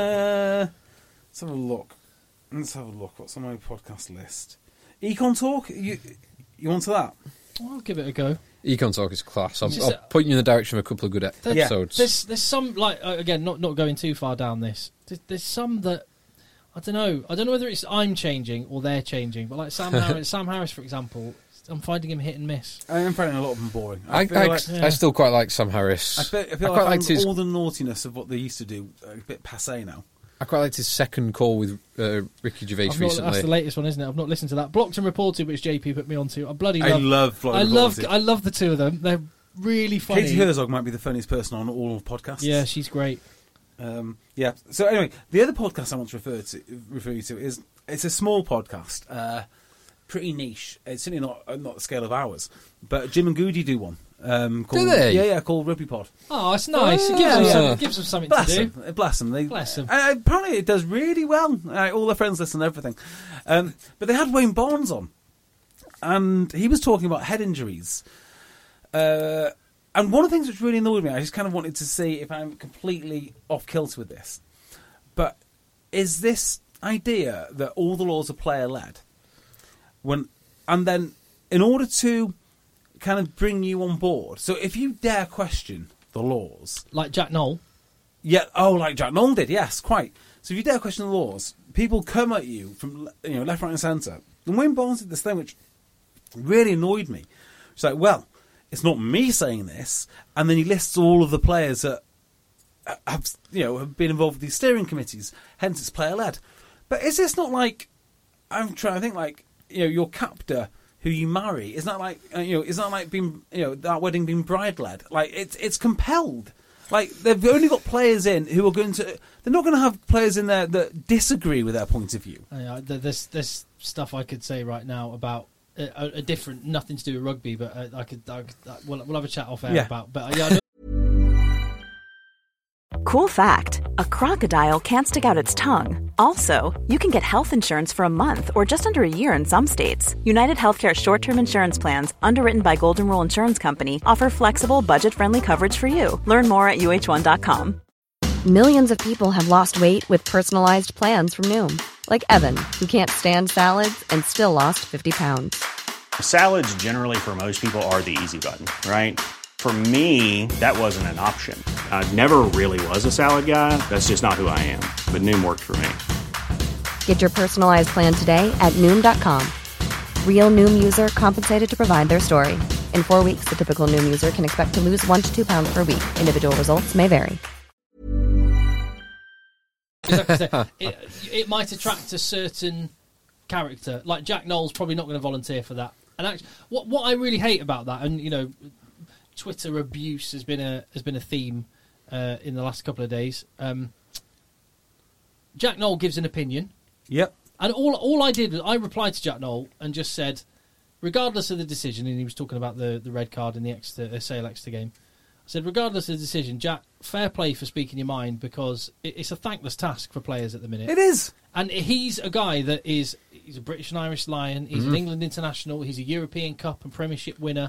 Uh, let's have a look. Let's have a look. What's on my podcast list? Econ Talk. You you onto that? Well, I'll give it a go. Econ Talk is class. I'll, Just, I'll point you in the direction of a couple of good e- There- episodes. There's, there's some like uh, again, not not going too far down this. There's, there's some that I don't know. I don't know whether it's I'm changing or they're changing. But like Sam Harris, Sam Harris, for example, I'm finding him hit and miss. I am finding a lot of them boring. I, I, feel like, Yeah. I still quite like Sam Harris. I feel, I feel I like quite I liked found his. all the naughtiness of what they used to do a bit passé now. I quite liked his second call with uh, Ricky Gervais I've not, recently. that's the latest one, isn't it? I've not listened to that. Blocked and Reported, which J P put me onto. I bloody I love. love Florida I love. Quality. I love the two of them. They're really funny. Katie Herzog might be the funniest person on all podcasts. Yeah, she's great. Um, yeah. So anyway, the other podcast I want to refer to refer you to is it's a small podcast, uh, pretty niche. It's certainly not uh, not the scale of ours, but Jim and Goody do one. Um, called, they? Yeah, yeah, called Rugby Pod. Oh, it's nice. It gives, Yeah, them, yeah. some, it gives them something Bless to do. them, bless them. They, Bless 'em. Uh, apparently, it does really well. Uh, all their friends listen and everything. Um, but they had Wayne Barnes on, and he was talking about head injuries. Uh, and one of the things which really annoyed me, I just kind of wanted to see if I'm completely off kilter with this, but is this idea that all the laws are player led, when, and then in order to kind of bring you on board, so if you dare question the laws. Like Jack Knoll. Yeah, oh, like Jack Nolan did, yes, quite. So if you dare question the laws, people come at you from you know left, right, and centre. And Wayne Barnes did this thing which really annoyed me. It's like, well, it's not me saying this, and then he lists all of the players that have you know have been involved with these steering committees. Hence, it's player led. But is this not like I'm trying to think like you know your captor who you marry? Is that like uh, you know is that like being you know that wedding being bride led? Like it's it's compelled. Like, they've only got players in who are going to... They're not going to have players in there that disagree with their point of view. Uh, there's, there's stuff I could say right now about a, a, a different... Nothing to do with rugby, but uh, I could... I could uh, we'll, we'll have a chat off air Yeah. about... But uh, yeah, I know Cool fact, a crocodile can't stick out its tongue. Also, you can get health insurance for a month or just under a year in some states. United Healthcare short-term insurance plans, underwritten by Golden Rule Insurance Company, offer flexible, budget-friendly coverage for you. Learn more at U H one dot com. Millions of people have lost weight with personalized plans from Noom. Like Evan, who can't stand salads and still lost fifty pounds. Salads generally for most people are the easy button, right? For me, that wasn't an option. I never really was a salad guy. That's just not who I am. But Noom worked for me. Get your personalized plan today at Noom dot com. Real Noom user compensated to provide their story. In four weeks, the typical Noom user can expect to lose one to two pounds per week. Individual results may vary. it, it might attract a certain character. Like Jack Knowles probably not going to volunteer for that. And actually, what what I really hate about that, and you know, Twitter abuse has been a has been a theme uh, in the last couple of days. Um, Jack Knoll gives an opinion. Yep. And all all I did was I replied to Jack Knoll and just said, regardless of the decision, and he was talking about the, the red card in the Exeter, uh, Sale Exeter game. I said, regardless of the decision, Jack, fair play for speaking your mind, because it, it's a thankless task for players at the minute. It is. And he's a guy that is he's a British and Irish Lion. He's mm-hmm. an England international. He's a European Cup and Premiership winner.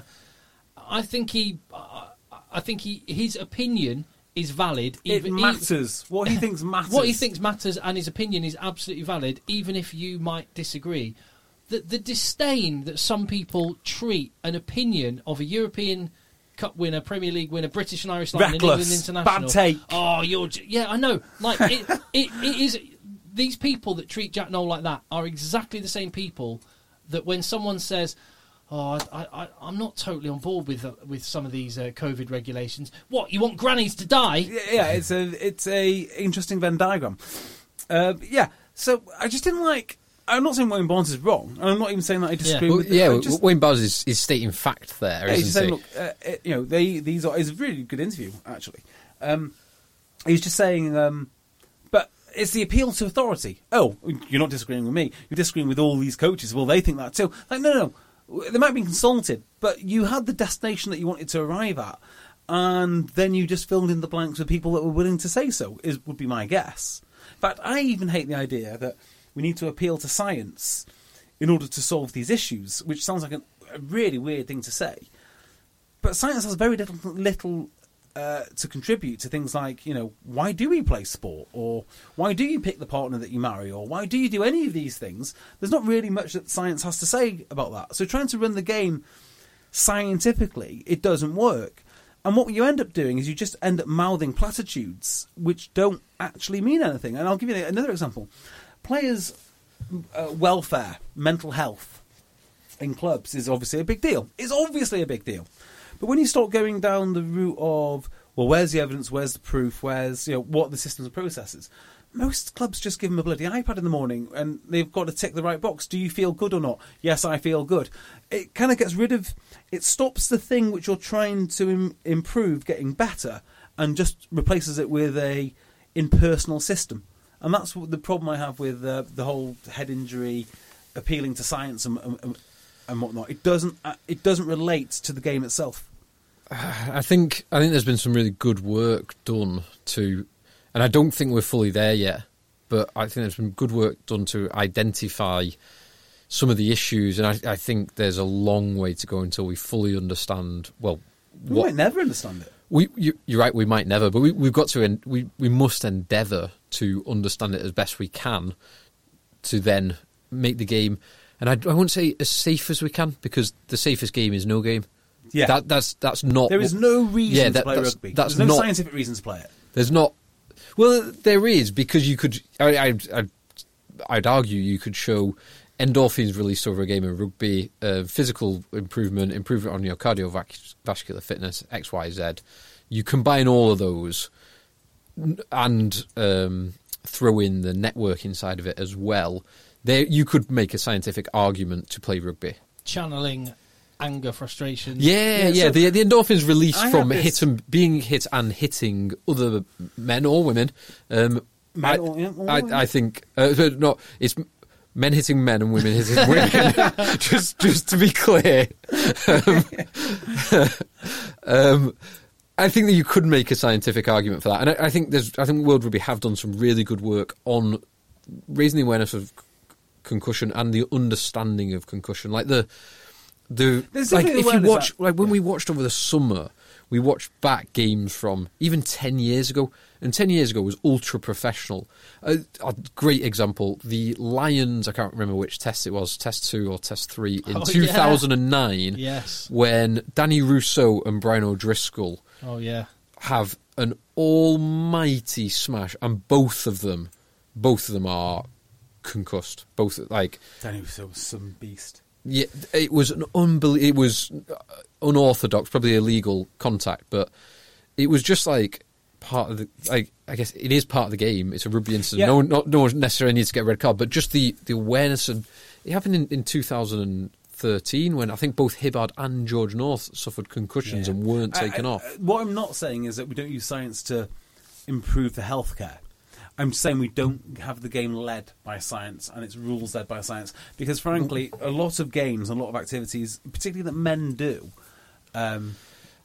I think he, uh, I think he, his opinion is valid. Even, it matters. He, what he thinks matters. What he thinks matters, and his opinion is absolutely valid, even if you might disagree. The, the disdain that some people treat an opinion of a European Cup winner, Premier League winner, British and Irish Lion, and England international. Bad take. Oh, you're yeah, I know. Like it, it, it is. These people that treat Jack Knoll like that are exactly the same people that when someone says, "Oh, I, I, I'm not totally on board with uh, with some of these uh, COVID regulations." What, you want grannies to die? Yeah, it's a it's a interesting Venn diagram. Uh, yeah, so I just didn't like. I'm not saying Wayne Barnes is wrong. I'm not even saying that I disagree yeah. with. Well, yeah, just, Wayne Barnes is, is stating fact there, yeah, isn't he's saying, he? Look, uh, it, you know, they these are. It's a really good interview, actually. Um, he's just saying, um, but it's the appeal to authority. Oh, you're not disagreeing with me. You're disagreeing with all these coaches. Well, they think that too. Like, no, no, no. They might be consulted, but you had the destination that you wanted to arrive at, and then you just filled in the blanks with people that were willing to say so. Is would be my guess. In fact, I even hate the idea that we need to appeal to science in order to solve these issues, which sounds like a, a really weird thing to say. But science has very little, little uh, to contribute to things like, you know, why do we play sport? Or why do you pick the partner that you marry? Or why do you do any of these things? There's not really much that science has to say about that. So trying to run the game scientifically, it doesn't work. And what you end up doing is you just end up mouthing platitudes, which don't actually mean anything. And I'll give you another example. Players' uh, welfare, mental health in clubs is obviously a big deal. It's obviously a big deal. But when you start going down the route of, well, where's the evidence, where's the proof, where's, you know, what are the systems and processes, most clubs just give them a bloody iPad in the morning and they've got to tick the right box. Do you feel good or not? Yes, I feel good. It kind of gets rid of, it stops the thing which you're trying to im- improve getting better and just replaces it with a impersonal system. And that's what the problem I have with uh, the whole head injury, appealing to science and, and, and whatnot. It doesn't. It doesn't relate to the game itself. I think. I think there's been some really good work done to, and I don't think we're fully there yet. But I think there's been good work done to identify some of the issues, and I, I think there's a long way to go until we fully understand. Well, we what, might never understand it. We, you, you're right. We might never, but we, we've got to. En- we we must endeavour to understand it as best we can, to then make the game. And I, I won't say as safe as we can, because the safest game is no game. Yeah, that, that's that's not. There is no reason yeah, that, to play that's, rugby. That's There's no not, scientific reason to play it. There's not. Well, there is, because you could. I, I, I'd, I'd argue you could show endorphins released over a game of rugby, uh, physical improvement, improvement on your cardiovascular fitness, X, Y, Z. You combine all of those and um, throw in the networking side of it as well. There, you could make a scientific argument to play rugby. Channeling anger, frustration. Yeah, yeah. yeah. So the, the endorphins released I from this... hit and, being hit and hitting other men or women. Um, men I, or, yeah, or I, I think uh, no, it's men hitting men and women hitting women. just, just to be clear. um, um, I think that you could make a scientific argument for that, and I, I think there's. I think World Rugby have done some really good work on raising the awareness of c- concussion and the understanding of concussion. Like the the There's like definitely if you awareness watch that- like when yeah. we watched over the summer, we watched back games from even ten years ago, and ten years ago was ultra professional. A, a great example: the Lions. I can't remember which test it was, test two or test three in Oh, yeah. two thousand nine. Yes. When Danny Rousseau and Brian O'Driscoll Oh yeah. have an almighty smash, and both of them, both of them are concussed. Both like Danny was so some beast. yeah, it was an unbel- It was unorthodox, probably illegal contact, but it was just like part of the. Like I guess it is part of the game. It's a rugby incident. Yeah. No one, not, no one necessarily needs to get a red card, but just the, the awareness and it happened in, in two thousand thirteen when I think both Hibbard and George North suffered concussions Yeah. and weren't taken I- I- off. What I'm not saying is that we don't use science to improve the healthcare. I'm saying we don't have the game led by science and its rules led by science. Because frankly, a lot of games and a lot of activities, particularly that men do, um,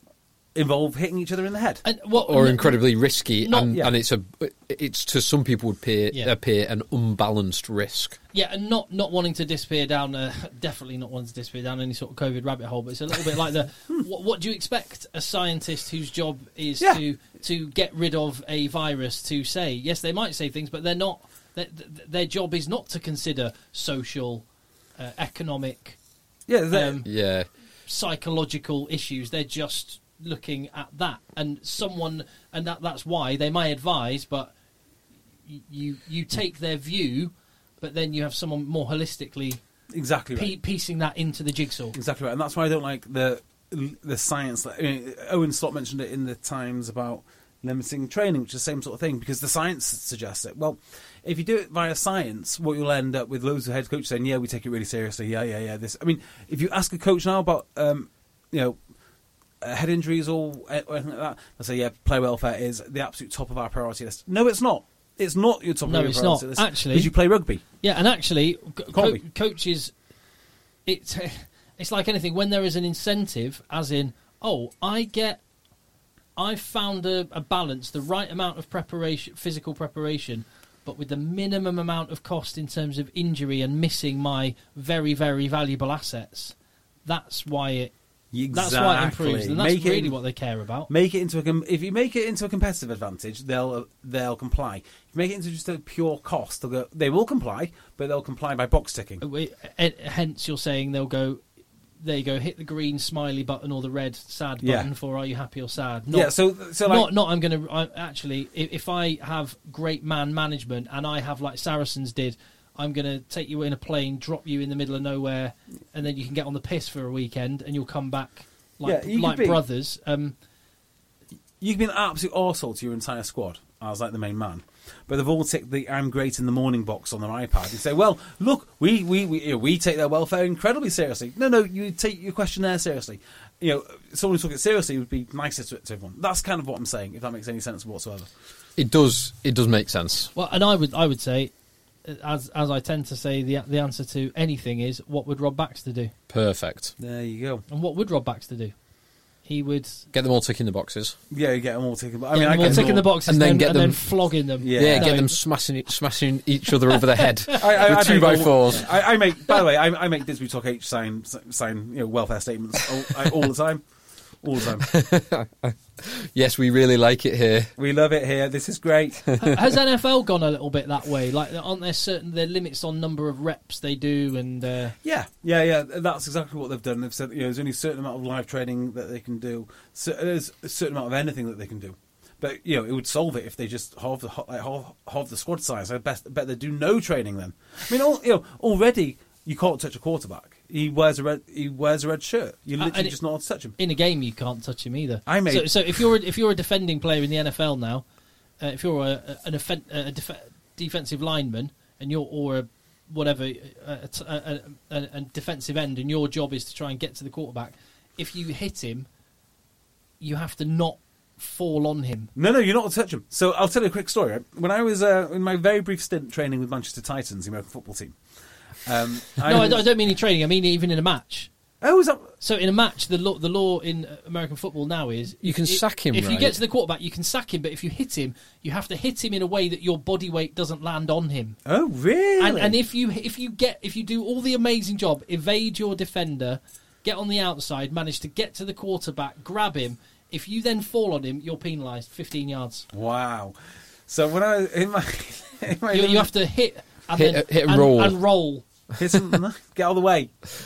involve hitting each other in the head. And what, Or n- incredibly risky, not- and, yeah. and it's a it's to some people would appear, Yeah. appear an unbalanced risk. Yeah, and not, not wanting to disappear down, uh, definitely not wanting to disappear down any sort of COVID rabbit hole, but it's a little bit like the, what, what do you expect a scientist whose job is Yeah. to to get rid of a virus to say? Yes, they might say things, but they're not, their, their job is not to consider social, uh, economic, Yeah, they- um, Yeah, psychological issues. They're just looking at that. And someone, and that that's why they may advise, but y- you you take their view, but then you have someone more holistically exactly right. pie- piecing that into the jigsaw. Exactly right, and that's why I don't like the the science. I mean, Owen Slot mentioned it in the Times about limiting training, which is the same sort of thing, because the science suggests it. Well, if you do it via science, what you'll end up with loads of head coaches saying, "Yeah, we take it really seriously. Yeah, yeah, yeah." This, I mean, if you ask a coach now about, um, you know, uh, head injuries or anything like that, they'll say, "Yeah, player welfare is the absolute top of our priority list." No, it's not. It's not your top No, of your it's priority not. list. Actually- because you play rugby. Yeah, and actually, co- Can't be. coaches, it's it's like anything. When there is an incentive, as in, oh, I get, I've found a, a balance, the right amount of preparation, physical preparation, but with the minimum amount of cost in terms of injury and missing my very, very valuable assets. That's why it. Exactly. That's why it improves, and that's Make it- really what they care about. Make it into a com- if you make it into a competitive advantage, they'll they'll comply. If you make it into just a pure cost, they'll go, they will comply, but they'll comply by box ticking. We- eh, Hence, you're saying they'll go. There you go. Hit the green smiley button or the red sad Yeah. button for "Are you happy or sad?" Not, yeah, so so like not, not. I'm going to actually. If, if I have great man management and I have like Saracens did, I'm going to take you in a plane, drop you in the middle of nowhere, and then you can get on the piss for a weekend, and you'll come back like Yeah, you could like be- brothers. Um, you can be an absolute arsehole to your entire squad as like the main man, but they've all ticked the "I'm great in the morning" box on their iPad and say, "Well, look, we we we, you know, we take their welfare incredibly seriously." No, no, you take your questionnaire seriously. You know, someone who took it seriously would be nicer to, to everyone. That's kind of what I'm saying, if that makes any sense whatsoever. it does. It does make sense. well, and I would I would say, as as I tend to say, the the answer to anything is what would Rob Baxter do, Perfect. There you go. and what would Rob Baxter do? He would. Get them all ticking the boxes. Yeah, you get them all taken. I I mean, I all get ticking them the all- boxes and then and, get and then them- flogging them. Yeah. Yeah, No, get them smashing smashing each other over the head I, I, I with two make by all- fours. I, I make. By the way, I, I make Disney Talk H sign sign you know welfare statements all, I, all the time, all the time. Yes, we really like it here. We love it here. This is great. Has N F L gone a little bit that way? Like, aren't there certain there limits on number of reps they do? And uh, Yeah, yeah, yeah. That's exactly what they've done. They've said, you know, there's only a certain amount of live training that they can do. So there's a certain amount of anything that they can do. But you know, it would solve it if they just halve the like, halve, halve the squad size. I bet, bet they do no training then. I mean, all, you know, already you can't touch a quarterback. He wears a red. He wears a red shirt. You're Uh, literally and it- just not allowed to touch him. in a game, you can't touch him either. I made- so, so if you're a, if you're a defending player in the N F L now, uh, if you're a, a, an offen- a def- defensive lineman and you're or a whatever a, a, a, a, a defensive end, and your job is to try and get to the quarterback, if you hit him, you have to not fall on him. No, no, you're not allowed to touch him. So I'll tell you a quick story. Right? When I was uh, in my very brief stint training with Manchester Titans, the American football team. Um, No, I, don't- I don't mean in training. I mean even in a match. Oh, is that? So in a match, the law, the law in American football now is You can if, sack him, If you right? get to the quarterback, you can sack him, but if you hit him, you have to hit him in a way that your body weight doesn't land on him. Oh, really? And, and if you if you get if you do all the amazing job, evade your defender, get on the outside, manage to get to the quarterback, grab him. If you then fall on him, you're penalised fifteen yards. Wow. So when I in my, in my You, you have to hit and Hit- then hit and roll. and roll. hit some, get out of the way.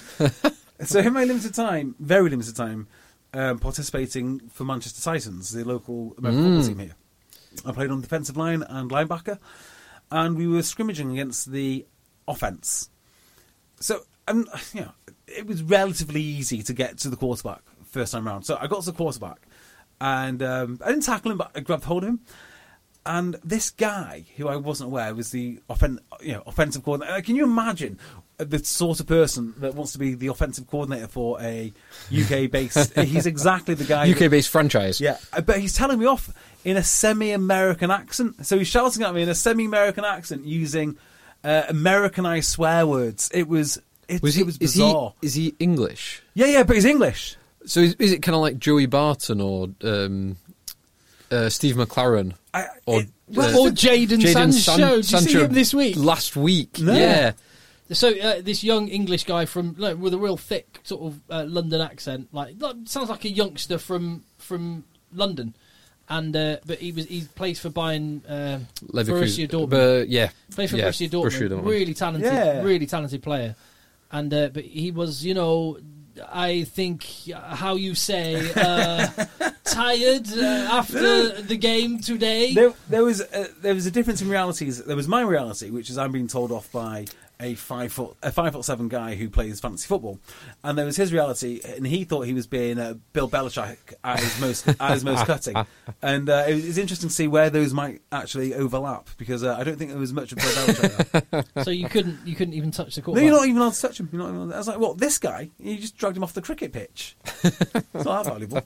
So in my limited time, very limited time, um, participating for Manchester Titans, the local American football team here. I played on defensive line and linebacker, and we were scrimmaging against the offense. So um, you know, it was relatively easy to get to the quarterback first time round. So I got to the quarterback, and um, I didn't tackle him, but I grabbed hold of him. And this guy, who I wasn't aware was the offen- you know, offensive coordinator. Can you imagine the sort of person that wants to be the offensive coordinator for a U K-based... he's exactly the guy... U K-based franchise. Yeah, but he's telling me off in a semi-American accent. So he's shouting at me in a semi-American accent using uh, Americanized swear words. It was it Was he, it was is bizarre. he is he English? Yeah, yeah, but he's English. So is, is it kind of like Joey Barton or um, uh, Steve McLaren? I, Or, it, uh, Or Jadon Jadon Sancho. Did you see Sancho him this week? Last week, No. yeah. So uh, this young English guy from like, with a real thick sort of uh, London accent, like, like sounds like a youngster from from London, and uh, but he was he plays for Bayern, uh, Borussia Leverkusen. Dortmund. Uh, yeah. Plays for yeah. Borussia Dortmund. Borussia Dortmund. Really talented, Yeah. really talented player, and uh, but he was, you know, I think uh, how you say uh, tired uh, after the game today. There, there was a, there was a difference in realities. There was my reality, which is I'm being told off by a five foot a five foot seven guy who plays fantasy football, and there was his reality, and he thought he was being uh, Bill Belichick at his most at his most cutting, and uh, it was, it's interesting to see where those might actually overlap because uh, I don't think there was much of Bill Belichick there. So you couldn't you couldn't even touch the No, quarterback. you're not even allowed to touch him. You're not even allowed, I was like, well, this guy, you just dragged him off the cricket pitch. It's not that valuable.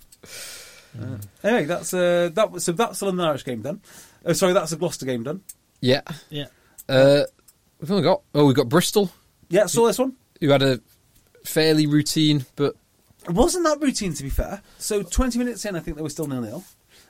Uh, anyway, that's uh, that. Was, so that's the London Irish game done. Oh, sorry, that's the Gloucester game done. Yeah. Yeah. Uh, we've only got... Oh, we've got Bristol, Yeah, saw this one. who had a fairly routine, but... It wasn't that routine, to be fair. So twenty minutes in, I think they were still nil-nil.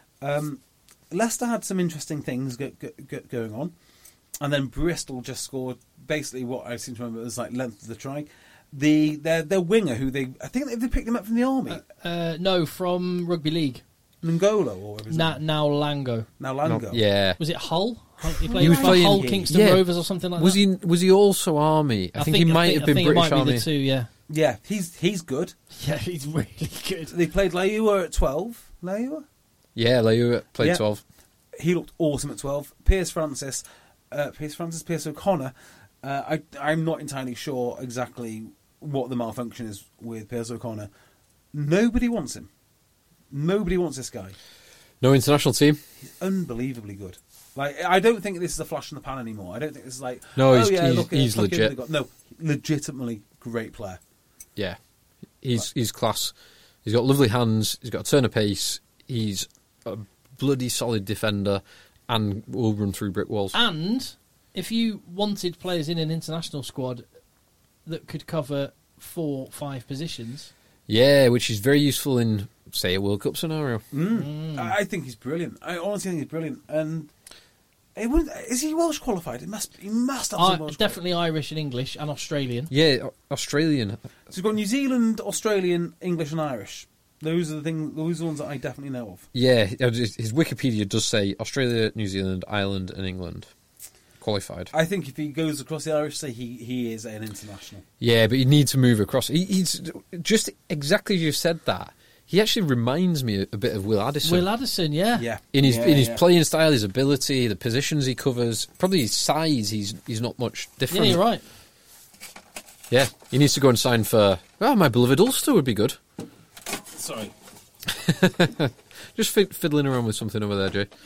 Um, Leicester had some interesting things go, go, go, going on, and then Bristol just scored basically what I seem to remember was like length of the try. The their their winger, who they I think they, they picked him up from the army, Uh, no, from rugby league. Ngolo or whatever. his Na- name- now Lango. now Lango. Yeah. Was it Hull? Hull- He played He was for playing- Hull Kingston yeah. Rovers or something like Was that. he Was he also Army? I, think, he might I think, have been I think British it might Army. Be the two, yeah. Yeah, he's he's good. Yeah, he's really good. They played Leua at twelve. Leua? Yeah, Leo played Yeah. twelve. He looked awesome at twelve. Piers Francis, uh, Piers Francis, Piers O'Connor. Uh, I, I'm not entirely sure exactly what the malfunction is with Piers O'Connor. Nobody wants him. Nobody wants this guy. No international team. He's unbelievably good. Like, I don't think this is a flash in the pan anymore. I don't think this is like, No, oh he's- yeah, he's- look at he's look at legit. who they got. No, legitimately great player. Yeah, he's he's class. He's got lovely hands. He's got a turn of pace. He's a bloody solid defender, and will run through brick walls. And if you wanted players in an international squad that could cover four, five positions, Yeah, which is very useful in, say, a World Cup scenario. Mm. I I think he's brilliant. I honestly think he's brilliant. And it wouldn't, is he Welsh qualified? It must. He must have I, some Welsh. definitely Irish and English and Australian. Yeah, Au- Australian. So we've got New Zealand, Australian, English, and Irish. Those are the things. Those are the ones that I definitely know of. Yeah, his Wikipedia does say Australia, New Zealand, Ireland, and England qualified. I think if he goes across the Irish, say he, he is an international. Yeah, but you need to move across. He, he's just exactly as you said that. He actually reminds me a, a bit of Will Addison. Will Addison, yeah. Yeah, in his yeah, in his yeah. playing style, his ability, the positions he covers, probably his size. He's he's not much Yeah, different. you're right. Yeah, he needs to go and sign for. Well, my beloved Ulster would be good. Sorry. Just fid- fiddling around with something over there, Jay.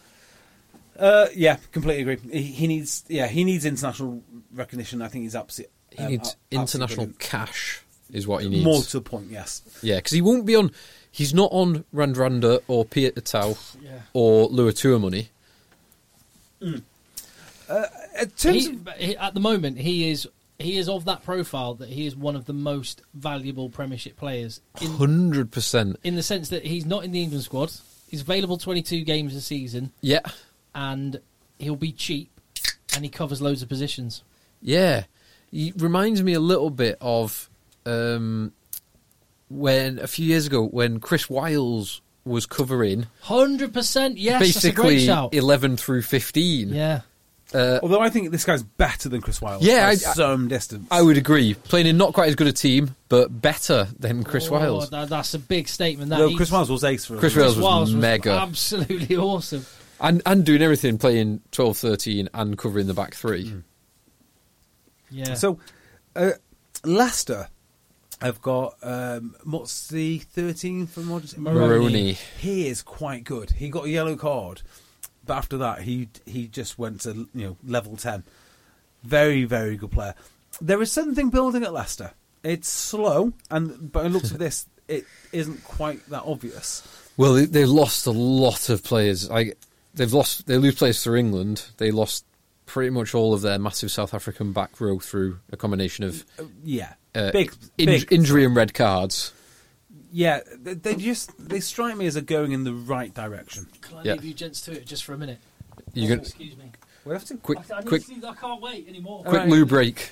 Uh, yeah, completely agree. He, he needs. Yeah, he needs international recognition. I think he's absolutely. He needs international cash, is what he needs. More to the point, yes. Yeah, because he won't be on. He's not on Randrander or Peter Tau Yeah. or Luatua money. In terms He, of, but he- at the moment, he is he is of that profile that he is one of the most valuable Premiership players. In, one hundred percent. in the sense that he's not in the England squad. He's available twenty-two games a season. Yeah. And he'll be cheap, and he covers loads of positions. Yeah. He reminds me a little bit of um, when, a few years ago, when Chris Wiles was covering... one hundred percent, yes, basically that's a great shout. eleven through fifteen. Yeah. Uh, Although I think this guy's better than Chris Wiles. Yeah, by I- some distance. I would agree. Playing in not quite as good a team, but better than Chris Oh, Wiles. that- that's a big statement. That Though he's- Chris Wiles was ace for Chris him. Wiles was Wiles mega. absolutely awesome. And and doing everything, playing twelve thirteen and covering the back three. Mm. Yeah. So, uh, Leicester have got, um, what's the thirteen from Rodgers? Maroney. He is quite good. He got a yellow card, but after that, he he just went to you know level ten. Very, very good player. There is something building at Leicester. It's slow, and by the looks of this, it isn't quite that obvious. Well, they, they've lost a lot of players. I, they've lost. They lose players through England. They lost pretty much all of their massive South African back row through a combination of Uh, yeah, uh, big, in- big injury and red cards. Yeah, they, they just they strike me as a going in the right direction. Can I Yeah. leave you gents to it just for a minute? You Oh, can excuse me. We have to quick, I, I, need quick, to leave, I can't wait anymore. quick Alright. loo break.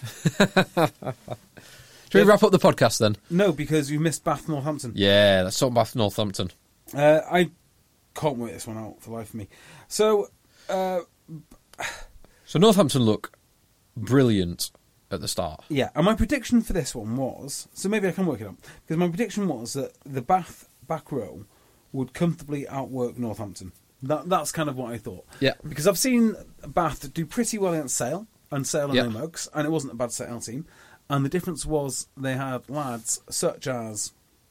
Should we wrap up the podcast then? No, because you missed Bath Northampton. Yeah, let's talk Bath Northampton. Uh, I can't work this one out for the life of me. So, uh, So Northampton look brilliant at the start. yeah, and my prediction for this one was, so maybe I can work it out, because my prediction was that the Bath back row would comfortably outwork Northampton. That, that's kind of what I thought. Yeah. Because I've seen Bath do pretty well against Sale, and Sale and Yeah. no mugs, and it wasn't a bad Sale team. And the difference was they had lads such as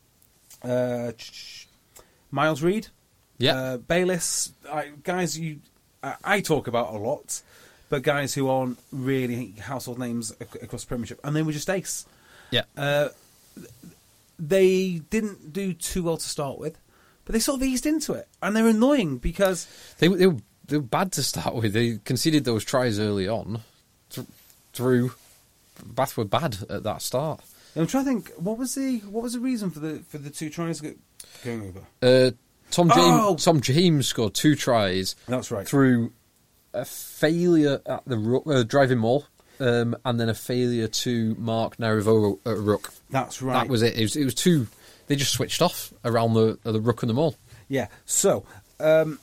uh, Miles Reed, Yeah. uh, Bayliss, I, guys you I, I talk about a lot, but guys who aren't really household names ac- across the Premiership, and they were just ace. Yeah. Uh, they didn't do too well to start with, but they sort of eased into it, and they're annoying because They, they, were, they were bad to start with. They conceded those tries early on. Th- through Bath were bad at that start. I'm trying to think what was the what was the reason for the for the two tries go- going over. Uh, Tom James, Oh! Tom James scored two tries. That's right. Through a failure at the ru- uh, driving maul, um, and then a failure to mark Narivo at ruck. That's right. That was it. It was, it was two. They just switched off around the the ruck and the maul. Yeah. So, um,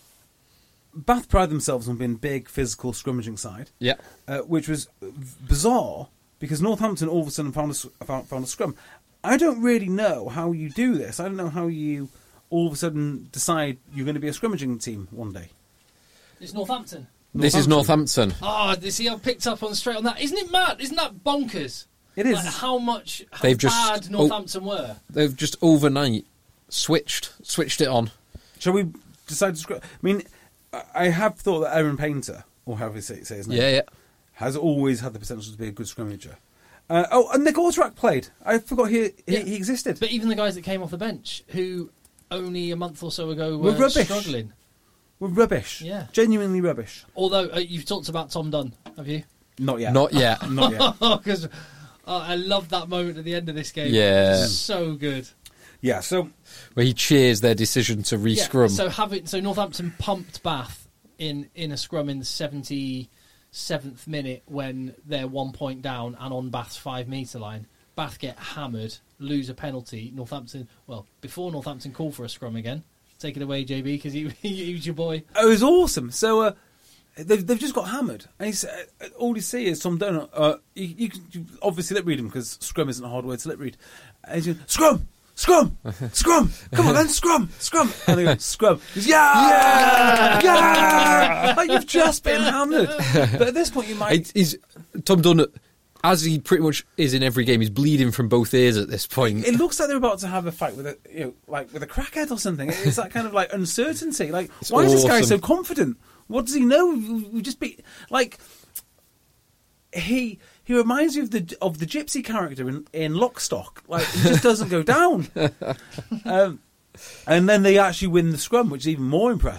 Bath pride themselves on being big, physical, scrummaging side. Yeah. Uh, which was bizarre because Northampton all of a sudden found a, s- found, found a scrum. I don't really know how you do this. I don't know how you all of a sudden decide you're going to be a scrummaging team one day. It's Northampton. This is Northampton. Oh, you see, I picked up on straight on that. Isn't it mad? Isn't that bonkers? It is. Like how much how They've just- bad Northampton were. They've just overnight switched switched it on. Shall we decide to scrum? I mean, I- I have thought that Aaron Painter, or however you say, say his name, Yeah, yeah. has always had the potential to be a good scrummager. Uh, oh, and Nick Alterac played. I forgot he he, Yeah. he existed. But even the guys that came off the bench, who only a month or so ago were Were rubbish. struggling. We're rubbish. Yeah. Genuinely rubbish. Although, uh, you've talked about Tom Dunn, have you? Not yet. Not yet. Not yet. Because oh, I loved that moment at the end of this game. Yeah. So good. Yeah, so Where he cheers their decision to Yeah, re-scrum. so having so Northampton pumped Bath in, in a scrum in the seventy-seventh minute when they're one point down and on Bath's five metre line. Bath get hammered, lose a penalty. Northampton, well, before Northampton call for a scrum again. Take it away, J B, because he, he was your boy. it was awesome. So uh, they've, they've just got hammered. And he's, uh, all you see is Tom Donut. Uh, you, you can you obviously lip read him because scrum isn't a hard word to lip read. And he's going, scrum! Scrum! Scrum! Come on then, scrum! Scrum! And they go, scrum. He's, yeah! Yeah! Like you've just been hammered. But at this point you might... It- he's Tom Dunn, as he pretty much is in every game. He's bleeding from both ears at this point. It looks like they're about to have a fight with a, you know, like with a crackhead or something. It's that kind of like uncertainty. Like, It's why is this guy so awesome. confident? What does he know? We we just be like, he he reminds you of the of the gypsy character in in Lockstock. Like, he just doesn't go down. Um, and then they actually win the scrum, which is even more impressive.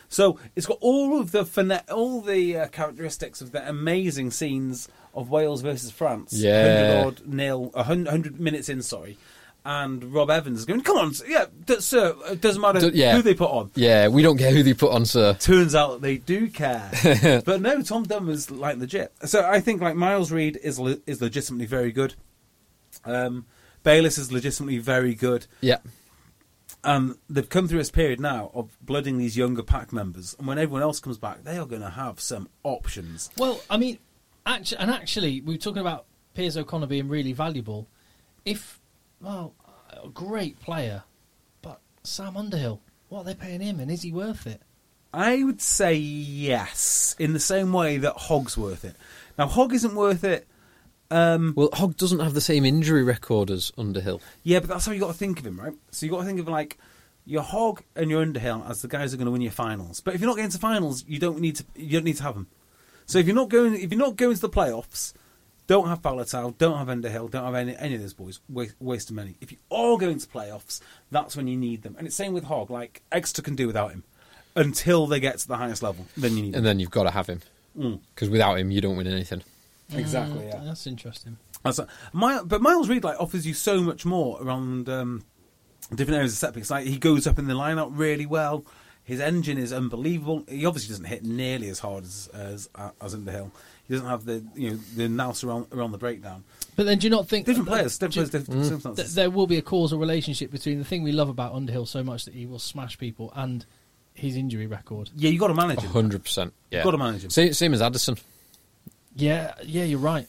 So it's got all of the fina- all the uh, characteristics of the amazing scenes of Wales versus France. Yeah. one hundred odd nil, one hundred minutes in, sorry. And Rob Evans is going, come on, yeah, d- sir, it doesn't matter Do- yeah. who they put on. Yeah, we don't care who they put on, sir. Turns out they do care. But no, Tom Dunn was like legit. So I think like Miles Reed is le- is legitimately very good. Um, Bayliss is legitimately very good. Yeah. And they've come through this period now of blooding these younger pack members. And when everyone else comes back, they are going to have some options. Well, I mean, actually, and actually, we were talking about Piers O'Connor being really valuable. If, well, a great player, but Sam Underhill, what are they paying him, and is he worth it? I would say yes, in the same way that Hogg's worth it. Now, Hogg isn't worth it. Um, Well, Hogg doesn't have the same injury record as Underhill. yeah, but that's how you got to think of him, right? So you got to think of like your Hogg and your Underhill as the guys who are going to win your finals. But if you're not getting to finals, you don't need to. You don't need to have them. So if you're not going, if you're not going to the playoffs, don't have Faletau, don't have Underhill, don't have any any of those boys. Waste, waste of money. If you are going to playoffs, that's when you need them. And it's same with Hogg. Like Exeter can do without him until they get to the highest level. Then you need him. And then you've got to have him. Because without him, you don't win anything. Exactly. Yeah. Mm, that's interesting. That's a, My, but Miles Reed like offers you so much more around um, different areas of set picks. Like he goes up in the lineup really well. His engine is unbelievable. He obviously doesn't hit nearly as hard as as, as Underhill. He doesnnous have the you know the nous around around the breakdown. But then, do you not think Different uh, players, different do- players, different th- circumstances. there will be a causal relationship between the thing we love about Underhill so much that he will smash people and his injury record? Yeah, you got to manage him. hundred percent. Yeah, Gotta manage him. Same, same as Addison. Yeah, yeah, you're right.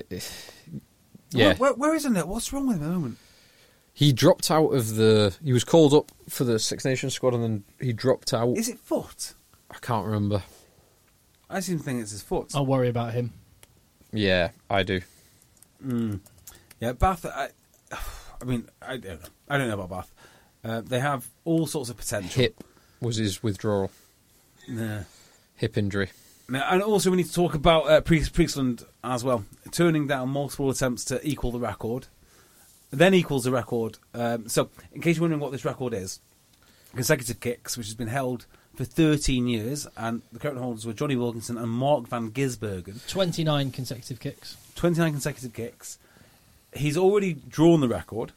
Yeah, Where, where, where is it? What's wrong with him at the moment? he dropped out of the. He was called up for the Six Nations squad, and then he dropped out. Is it foot? I can't remember. I seem to think it's his foot. I'll worry about him. Yeah, I do. Mm. Yeah, Bath. I, I mean, I don't know. I don't know about Bath. Uh, they have all sorts of potential. Hip was his withdrawal. Nah. Hip injury. Now, and also we need to talk about uh, Priest, Priestland as well, turning down multiple attempts to equal the record, then equals the record. Um, so, in case you're wondering what this record is, consecutive kicks, which has been held for thirteen years, and the current holders were Johnny Wilkinson and Mark van Gisbergen. twenty-nine consecutive kicks. twenty-nine consecutive kicks. He's already drawn the record,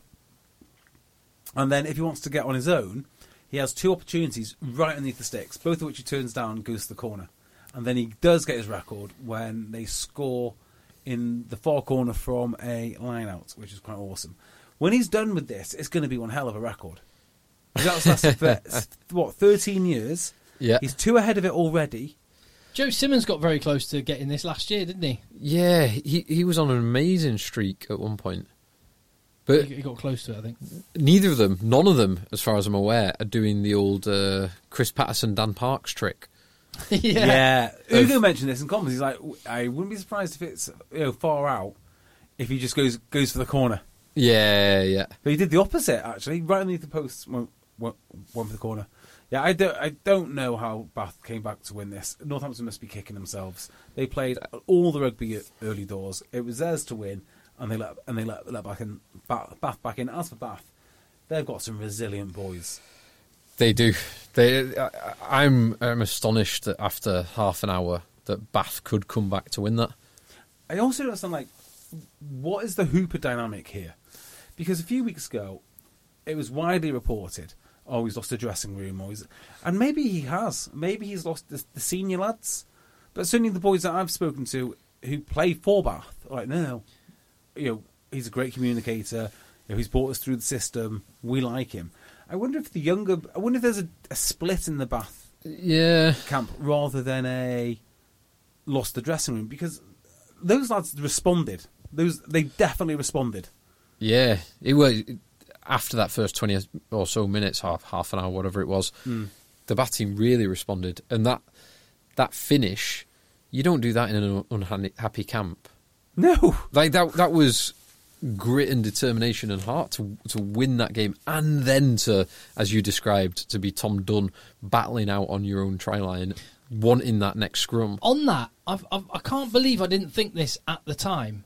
and then if he wants to get on his own, he has two opportunities right underneath the sticks, both of which he turns down and goes to the corner. And then he does get his record when they score in the far corner from a line-out, which is quite awesome. When he's done with this, it's going to be one hell of a record. That's, that's for, what, thirteen years? Yeah. He's two ahead of it already. Joe Simmons got very close to getting this last year, didn't he? Yeah, he he was on an amazing streak at one point. But He, he got close to it, I think. neither of them, none of them, as far as I'm aware, are doing the old uh, Chris Patterson, Dan Parks trick. yeah. Yeah. Ugo mentioned this in comments. He's like, I wouldn't be surprised if it's you know far out if he just goes goes for the corner. Yeah, yeah. But he did the opposite, actually. Right underneath the post, went, went, went for the corner. Yeah, I don't, I don't know how Bath came back to win this. Northampton must be kicking themselves. They played all the rugby at early doors. It was theirs to win, and they let and they let, let back in, Bath, Bath back in. As for Bath, they've got some resilient boys. They do. They. I, I'm I'm astonished that after half an hour that Bath could come back to win that. I also don't understand, like, what is the Hooper dynamic here? Because a few weeks ago, it was widely reported, oh, he's lost a dressing room, or he's, and maybe he has. Maybe he's lost the, the senior lads. But certainly the boys that I've spoken to who play for Bath are like, no, no, you know, he's a great communicator. You know, he's brought us through the system. We like him. I wonder if the younger, I wonder if there's a, a split in the Bath Yeah. camp rather than a lost the dressing room, because those lads responded. Those they definitely responded. Yeah. It was after that first twenty or so minutes, half half an hour, whatever it was. Mm. The Bath team really responded, and that that finish, you don't do that in an unhappy camp. No, Like that. That was grit and determination and heart to to win that game, and then to, as you described, to be Tom Dunn battling out on your own try line, wanting that next scrum. On that, I've, I've, I can't believe I didn't think this at the time.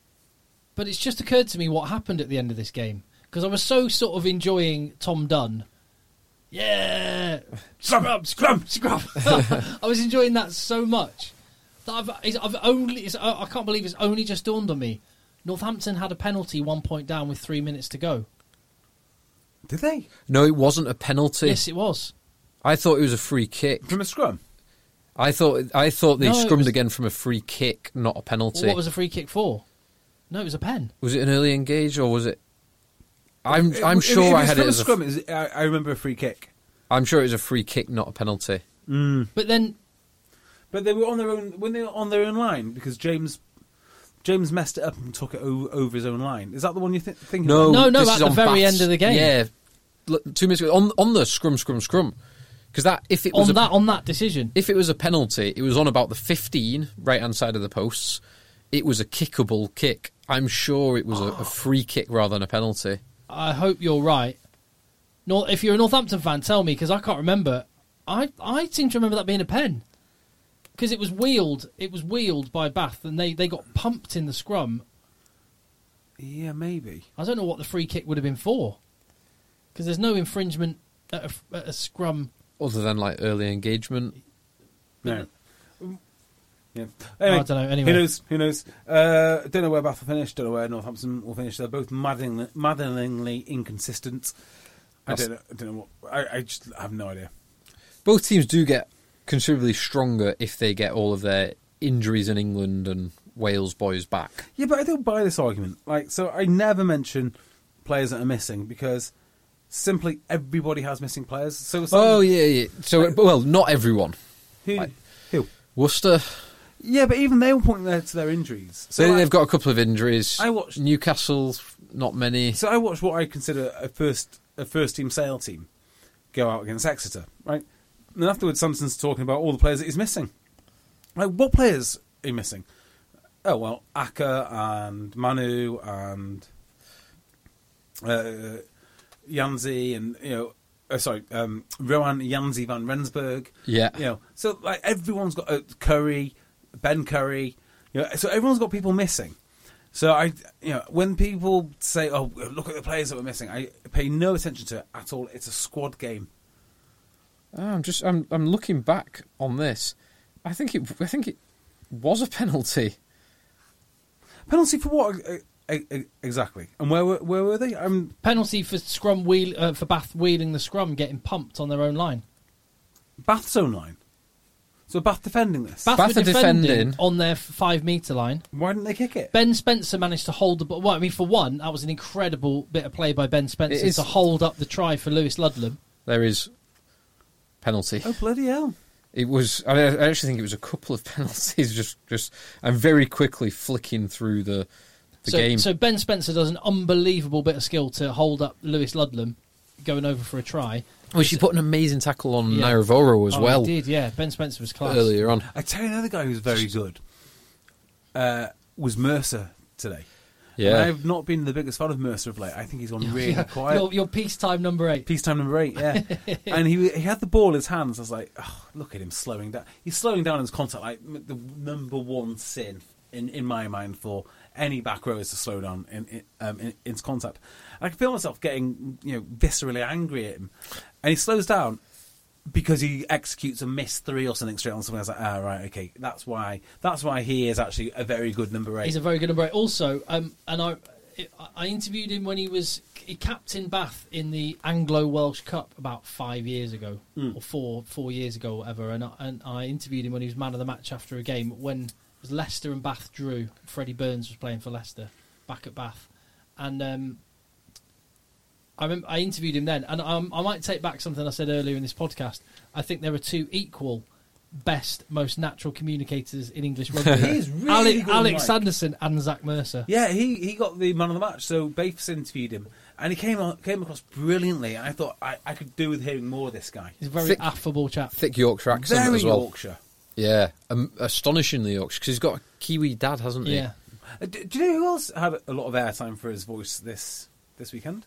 But it's just occurred to me what happened at the end of this game. Because I was so sort of enjoying Tom Dunn yeah, scrub, scrub, scrub. I was enjoying that so much that I've, it's, I've only, it's, I can't believe it's only just dawned on me. Northampton had a penalty one point down with three minutes to go. Did they? No, it wasn't a penalty. Yes, it was. I thought it was a free kick. From a scrum? I thought I thought they No, it scrummed was- again from a free kick, not a penalty. Well, what was a free kick for? No, it was a pen. Was it an early engage or was it? I'm If- I'm if- sure if I it's had from it a as a, scrum. Is, I, I remember a free kick. I'm sure it was a free kick, not a penalty. But then, But they were on their own when they were on their own line because James James messed it up and took it over, over his own line. Is that the one you th- thinking? No, about? No, no, this at is the on very Bath's- end of the game. Yeah, Look, two minutes ago on on the scrum, scrum, scrum. Because that if it was on a, that on that decision, if it was a penalty, it was on about the fifteen right hand side of the posts. It was a kickable kick. I'm sure it was a, a free kick rather than a penalty. I hope you're right. Nor, if you're a Northampton fan, tell me because I can't remember. I I seem to remember that being a pen because it was wheeled. It was wheeled by Bath, and they, they got pumped in the scrum. Yeah, maybe. I don't know what the free kick would have been for because there's no infringement at a, at a scrum. Other than like early engagement. No. Yeah. Anyway, I don't know, anyway. Who knows? Who knows? Uh, don't know where Bath will finish. Don't know where Northampton will finish. They're both maddeningly, maddeningly inconsistent. I That's- don't know. I don't know what. I, I just have no idea. Both teams do get considerably stronger if they get all of their injuries in England and Wales boys back. Yeah, but I don't buy this argument. Like, so I never mention players that are missing because simply everybody has missing players. So it's Oh yeah, yeah. So well, not everyone. who? like- who? Worcester, Yeah, but even they were pointing there to their injuries. So they, I, they've got a couple of injuries. I watched- Newcastle, not many. So I watched what I consider a first a first team Sale team go out against Exeter, right? And then afterwards, Samson's talking about all the players that he's missing. Like, what players are you missing? Oh well, Aka and Manu and uh, Janzi and you know, uh, sorry, um, Rohan Janzi van Rensburg. Yeah. You know, so like everyone's got uh, Curry, Ben Curry. You know, so everyone's got people missing. So I, you know, when people say, "Oh, look at the players that were missing," I pay no attention to it at all. It's a squad game. Oh, I'm just I'm I'm looking back on this. I think it I think it was a penalty. Penalty for what uh, uh, uh, exactly? And where were where were they? Um, Penalty for scrum wheel uh, for Bath wheeling the scrum, getting pumped on their own line. Bath's own line. So Bath defending this. Bath, Bath were are defending, defending. on their five metre line. Why didn't they kick it? Ben Spencer managed to hold the ball. Well, I mean, for one, that was an incredible bit of play by Ben Spencer It is- to hold up the try for Lewis Ludlam. There is penalty. Oh bloody hell! It was. I, mean, I actually think it was a couple of penalties. Just, just, and very quickly flicking through the the so, game. so Ben Spencer does an unbelievable bit of skill to hold up Lewis Ludlam going over for a try. well, she put an amazing tackle on Yeah. Nairavoro as Oh, well he did, yeah. Ben Spencer was class. earlier on. I tell you another guy who's very good uh, was Mercer today. Yeah. And I've not been the biggest fan of Mercer of late. I think he's gone really Yeah, quiet. Your, your peacetime number eight. Peacetime number eight, yeah. And he he had the ball in his hands. I was like, oh, look at him slowing down. He's slowing down in his contact. Like the number one sin in, in my mind for any back row is to slow down in in, um, in, in his contact. And I can feel myself getting you know viscerally angry at him, and he slows down because he executes a miss three or something straight on something. I was like, ah, right, okay, that's why that's why he is actually a very good number eight. He's a very good number eight. Also, um, and I, I interviewed him when he was he captained Bath in the Anglo-Welsh Cup about five years ago, or four four years ago, or whatever. And I, and I interviewed him when he was man of the match after a game when it was Leicester and Bath drew. Freddie Burns was playing for Leicester back at Bath, and um, I remember I interviewed him then. And um, I might take back something I said earlier in this podcast. I think there are two equal best, most natural communicators in English rugby. He's really Ale- good on Alex mic. Sanderson and Zach Mercer. Yeah, he, he got the man of the match. So Bates interviewed him, and he came on, came across brilliantly. I thought I, I could do with hearing more of this guy. He's a very Thick- affable chap. Thick Yorkshire accent Very as well. Yorkshire. Yeah, um, astonishingly Yorkshire because he's got a Kiwi dad, hasn't he? Yeah. Uh, do, do you know who else had a lot of airtime for his voice this this weekend?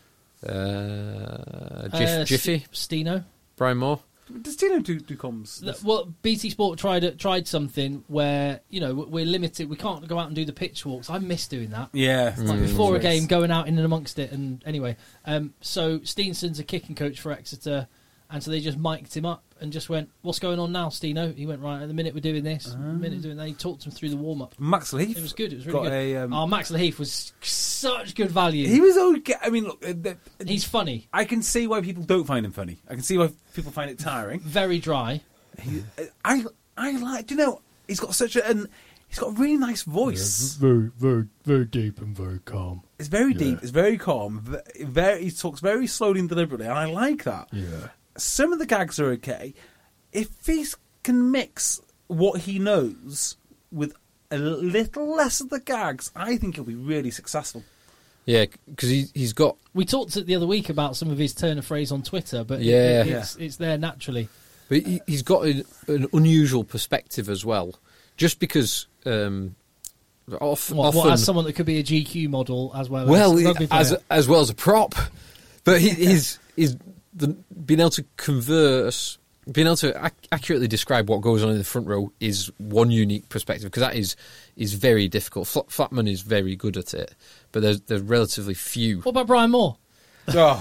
Uh, Jiff, Uh, Jiffy, S- Stino. Brian Moore. Does Tino do, do comms? Th- Well, B T Sport tried tried something where you know we're limited. We can't go out and do the pitch walks. I miss doing that. Yeah, Like before a game, going out in and amongst it. And anyway, um, so Steenson's a kicking coach for Exeter. And so they just mic'd him up and just went, "What's going on now, Stino?" He went, "Right, at the minute we're doing this, Ah. the minute doing that." He talked him through the warm up. Max Leaf. It was good. It was really got good. A, um, oh, Max Leaf was such good value. He was okay. I mean, look, uh, the, He's funny, I can see why people don't find him funny. I can see why people find it tiring. very dry. He, I, I like. Do you know? He's got such a, an, he's got a really nice voice. Very, very, very deep and very calm. It's very Yeah. deep. It's very calm. ve- Very. He talks very slowly and deliberately, and I like that. Yeah. Some of the gags are okay. If he can mix what he knows with a little less of the gags, I think he'll be really successful. Yeah, because he, he's got... We talked the other week about some of his turn of phrase on Twitter, but Yeah. it, it's, it's there naturally. But he, he's got an, an unusual perspective as well. Just because... Um, off, What, often, what, as someone that could be a G Q model as well well, as he- a rugby player. as as well as a prop, but he, he's he's the, being able to converse, being able to ac- accurately describe what goes on in the front row is one unique perspective, because that is is very difficult. Fl- Flatman is very good at it, but there's there's relatively few. What about Brian Moore? Oh,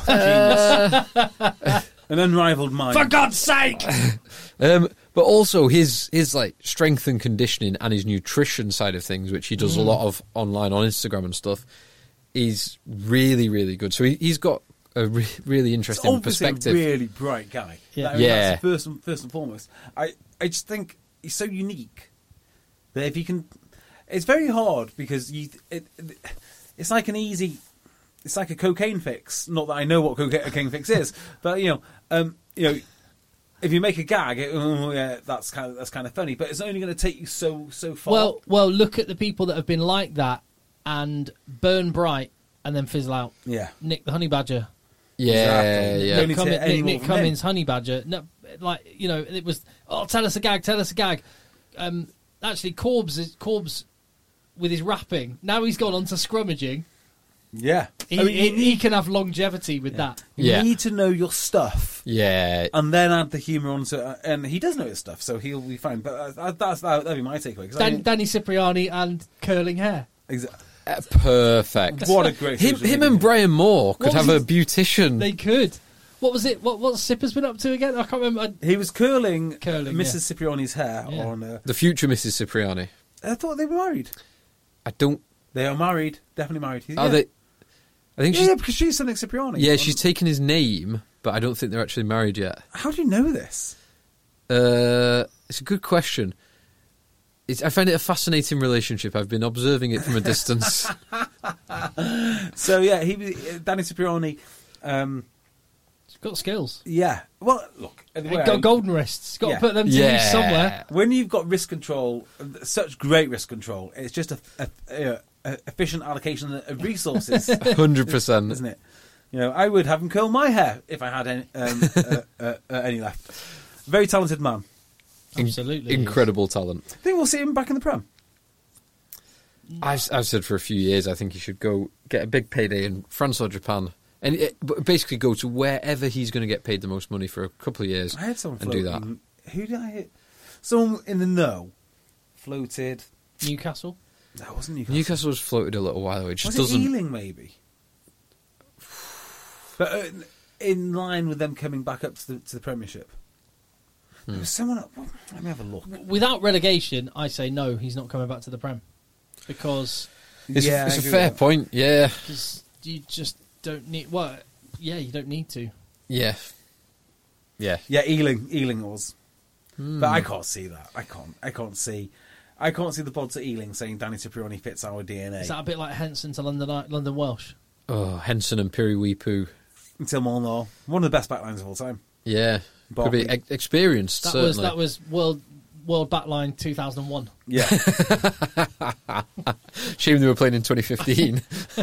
genius. An unrivaled mind. For God's sake! Um, but also his his like strength and conditioning and his nutrition side of things, which he does a lot of online on Instagram and stuff, is really really good. So he, he's got a re- really He's interesting obviously perspective. a really bright guy. Yeah. I mean, Yeah. That's first and, first and foremost. I, I just think he's so unique that if he can... It's very hard because you, it, it, it's like an easy... It's like a cocaine fix. Not that I know what coca- cocaine fix is, but, you know, um, you know, if you make a gag, it, oh, yeah, that's kind of that's kind of funny. But it's only going to take you so so far. Well, well, look at the people that have been like that and burn bright and then fizzle out. yeah, Nick the Honey Badger. Yeah, Exactly. yeah. Don't Nick, need to Cummins, hear any Nick, more Nick from him. Cummins, Honey Badger. No, like you know, it was. Oh, tell us a gag. Tell us a gag. Um, actually, Corbs is Corbs with his rapping. Now he's gone on to scrummaging. yeah. He, I mean, he, you, he can have longevity with that. you Yeah. need to know your stuff. Yeah, And then add the humour onto it, and he does know his stuff, so he'll be fine. But uh, that's that, that'd be my takeaway. 'cause I Dan, mean- Danny Cipriani and curling hair. exa- Uh, perfect. What a great him, social him media. and Brian Moore could What was have a his- beautician. They could. What was it? What what Sipper's been up to again? I can't remember. He was curling, Curling, Missus Cipriani's hair Yeah. on. Uh, The future Missus Cipriani. I thought they were married. I don't. They are married, definitely married. Are yeah. they? I think Yeah, she's. yeah, because she's Nick Cipriani. Yeah, Um, she's taken his name, but I don't think they're actually married yet. How do you know this? Uh, it's a good question. It's, I find it a fascinating relationship. I've been observing it from a distance. So yeah, he was- Danny Cipriani. Um, He's got skills. yeah. Well, look. He's Anyway, got golden wrists. Got Yeah. to put them to Yeah. use somewhere. when you've got risk control, such great risk control, it's just a, a, a, a efficient allocation of resources, Hundred percent. isn't it? You know, I would have him curl my hair if I had any, um, uh, uh, uh, any left. Very talented man. Absolutely. Incredible talent. I think we'll see him back in the Prem. I've, I've said for a few years, I think he should go get a big payday in France or Japan, and it, but basically go to wherever he's going to get paid the most money for a couple of years. I had someone and do that. floating. Who did I hit? Someone in the know floated. Newcastle. That wasn't Newcastle. Newcastle was floated a little while ago. It just Was it doesn't. Ealing, maybe? But uh, in line with them coming back up to the to the Premiership. Hmm. There was someone up. Let me have a look. Without relegation, I say no. He's not coming back to the Prem because It's, Yeah, it's I a agree fair with that. point. Yeah, cause you just don't need. Well, yeah, you don't need to. yeah, yeah. Yeah, Ealing. Ealing was. Hmm. But I can't see that. I can't. I can't see. I can't see the pods at Ealing saying Danny Cipriani fits our D N A. Is that a bit like Henson to London London Welsh? Oh, Henson and Piriweepu. Until Molnar, one of the best backlines of all time. Yeah, could Barkley. be ex- experienced. That certainly. was that was world world backline two thousand one. Yeah. Shame they were playing in twenty fifteen.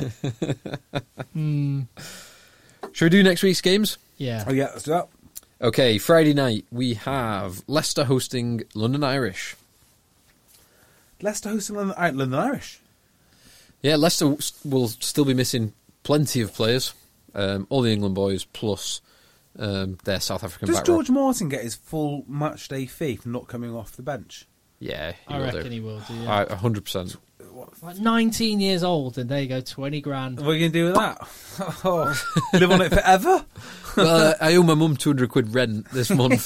Hmm. Should we do next week's games? Yeah. Oh yeah, let's do that. Okay, Friday night we have Leicester hosting London Irish. Leicester hosting London, uh, London Irish. Yeah, Leicester w- will still be missing plenty of players. Um, all the England boys plus um, their South African Does back row. George Martin get his full match day fee for not coming off the bench? Yeah, he I will reckon do. he will do. I- Yeah. one hundred percent. Like nineteen years old, and there you go, twenty grand. What are you going to do with that? Oh, live on it forever? Well, I owe my mum two hundred quid rent this month.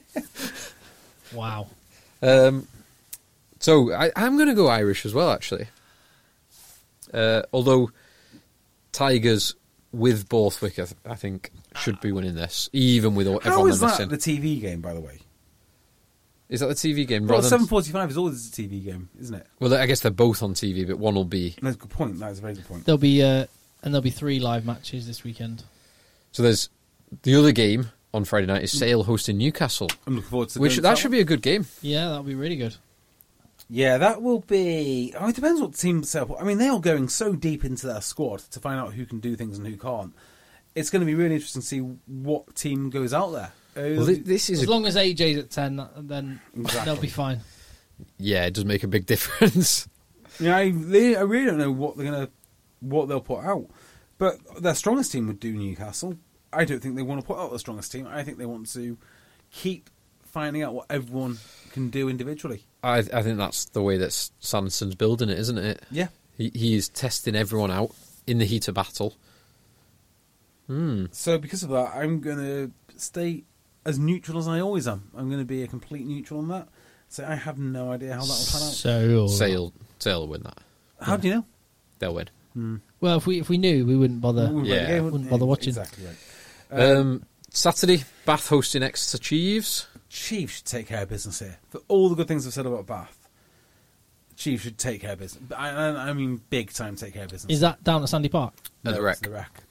Wow. Um, so I, I'm going to go Irish as well, actually. Uh, although Tigers with Borthwick, I, th- I think, should be winning this, even with all, How everyone is they're that missing. the T V game, by the way? Is that the T V game? Well, rather than- seven forty-five is always a T V game, isn't it? Well, I guess they're both on T V, but one will be. That's a good point. That is a very good point. There'll be uh, and there'll be three live matches this weekend. So there's the other game on Friday night is Sale hosting Newcastle, I'm looking forward to which going that to should one. be a good game. Yeah, that'll be really good. Yeah, that will be. Oh, it depends what team set up. I mean, they are going so deep into their squad to find out who can do things and who can't. It's going to be really interesting to see what team goes out there. Uh, Well, thi- this is As a, long as A J's at ten, that- then Exactly. they'll be fine. yeah, it does make a big difference. Yeah, I, they, I really don't know what they're gonna, what they'll put out. But their strongest team would do Newcastle. I don't think they want to put out the strongest team. I think they want to keep finding out what everyone can do individually. I I think that's the way that Sanderson's building it, isn't it? Yeah. He he is testing everyone out in the heat of battle. Hmm. So because of that, I'm gonna stay as neutral as I always am. I'm gonna be a complete neutral on that. So I have no idea how that will pan out. So Sale Sale will win that. How do you know? They'll win. well, if we if we knew, we wouldn't bother. Wouldn't Yeah. bother going, Wouldn't bother watching. Exactly right. Um, Saturday, Bath hosting Exeter Chiefs. Chiefs should take care of business here. For all the good things I've said about Bath, Chiefs should take care of business. I, I, I mean, big time take care of business. Is that down at Sandy Park? At the No, Rec. it's the Rec.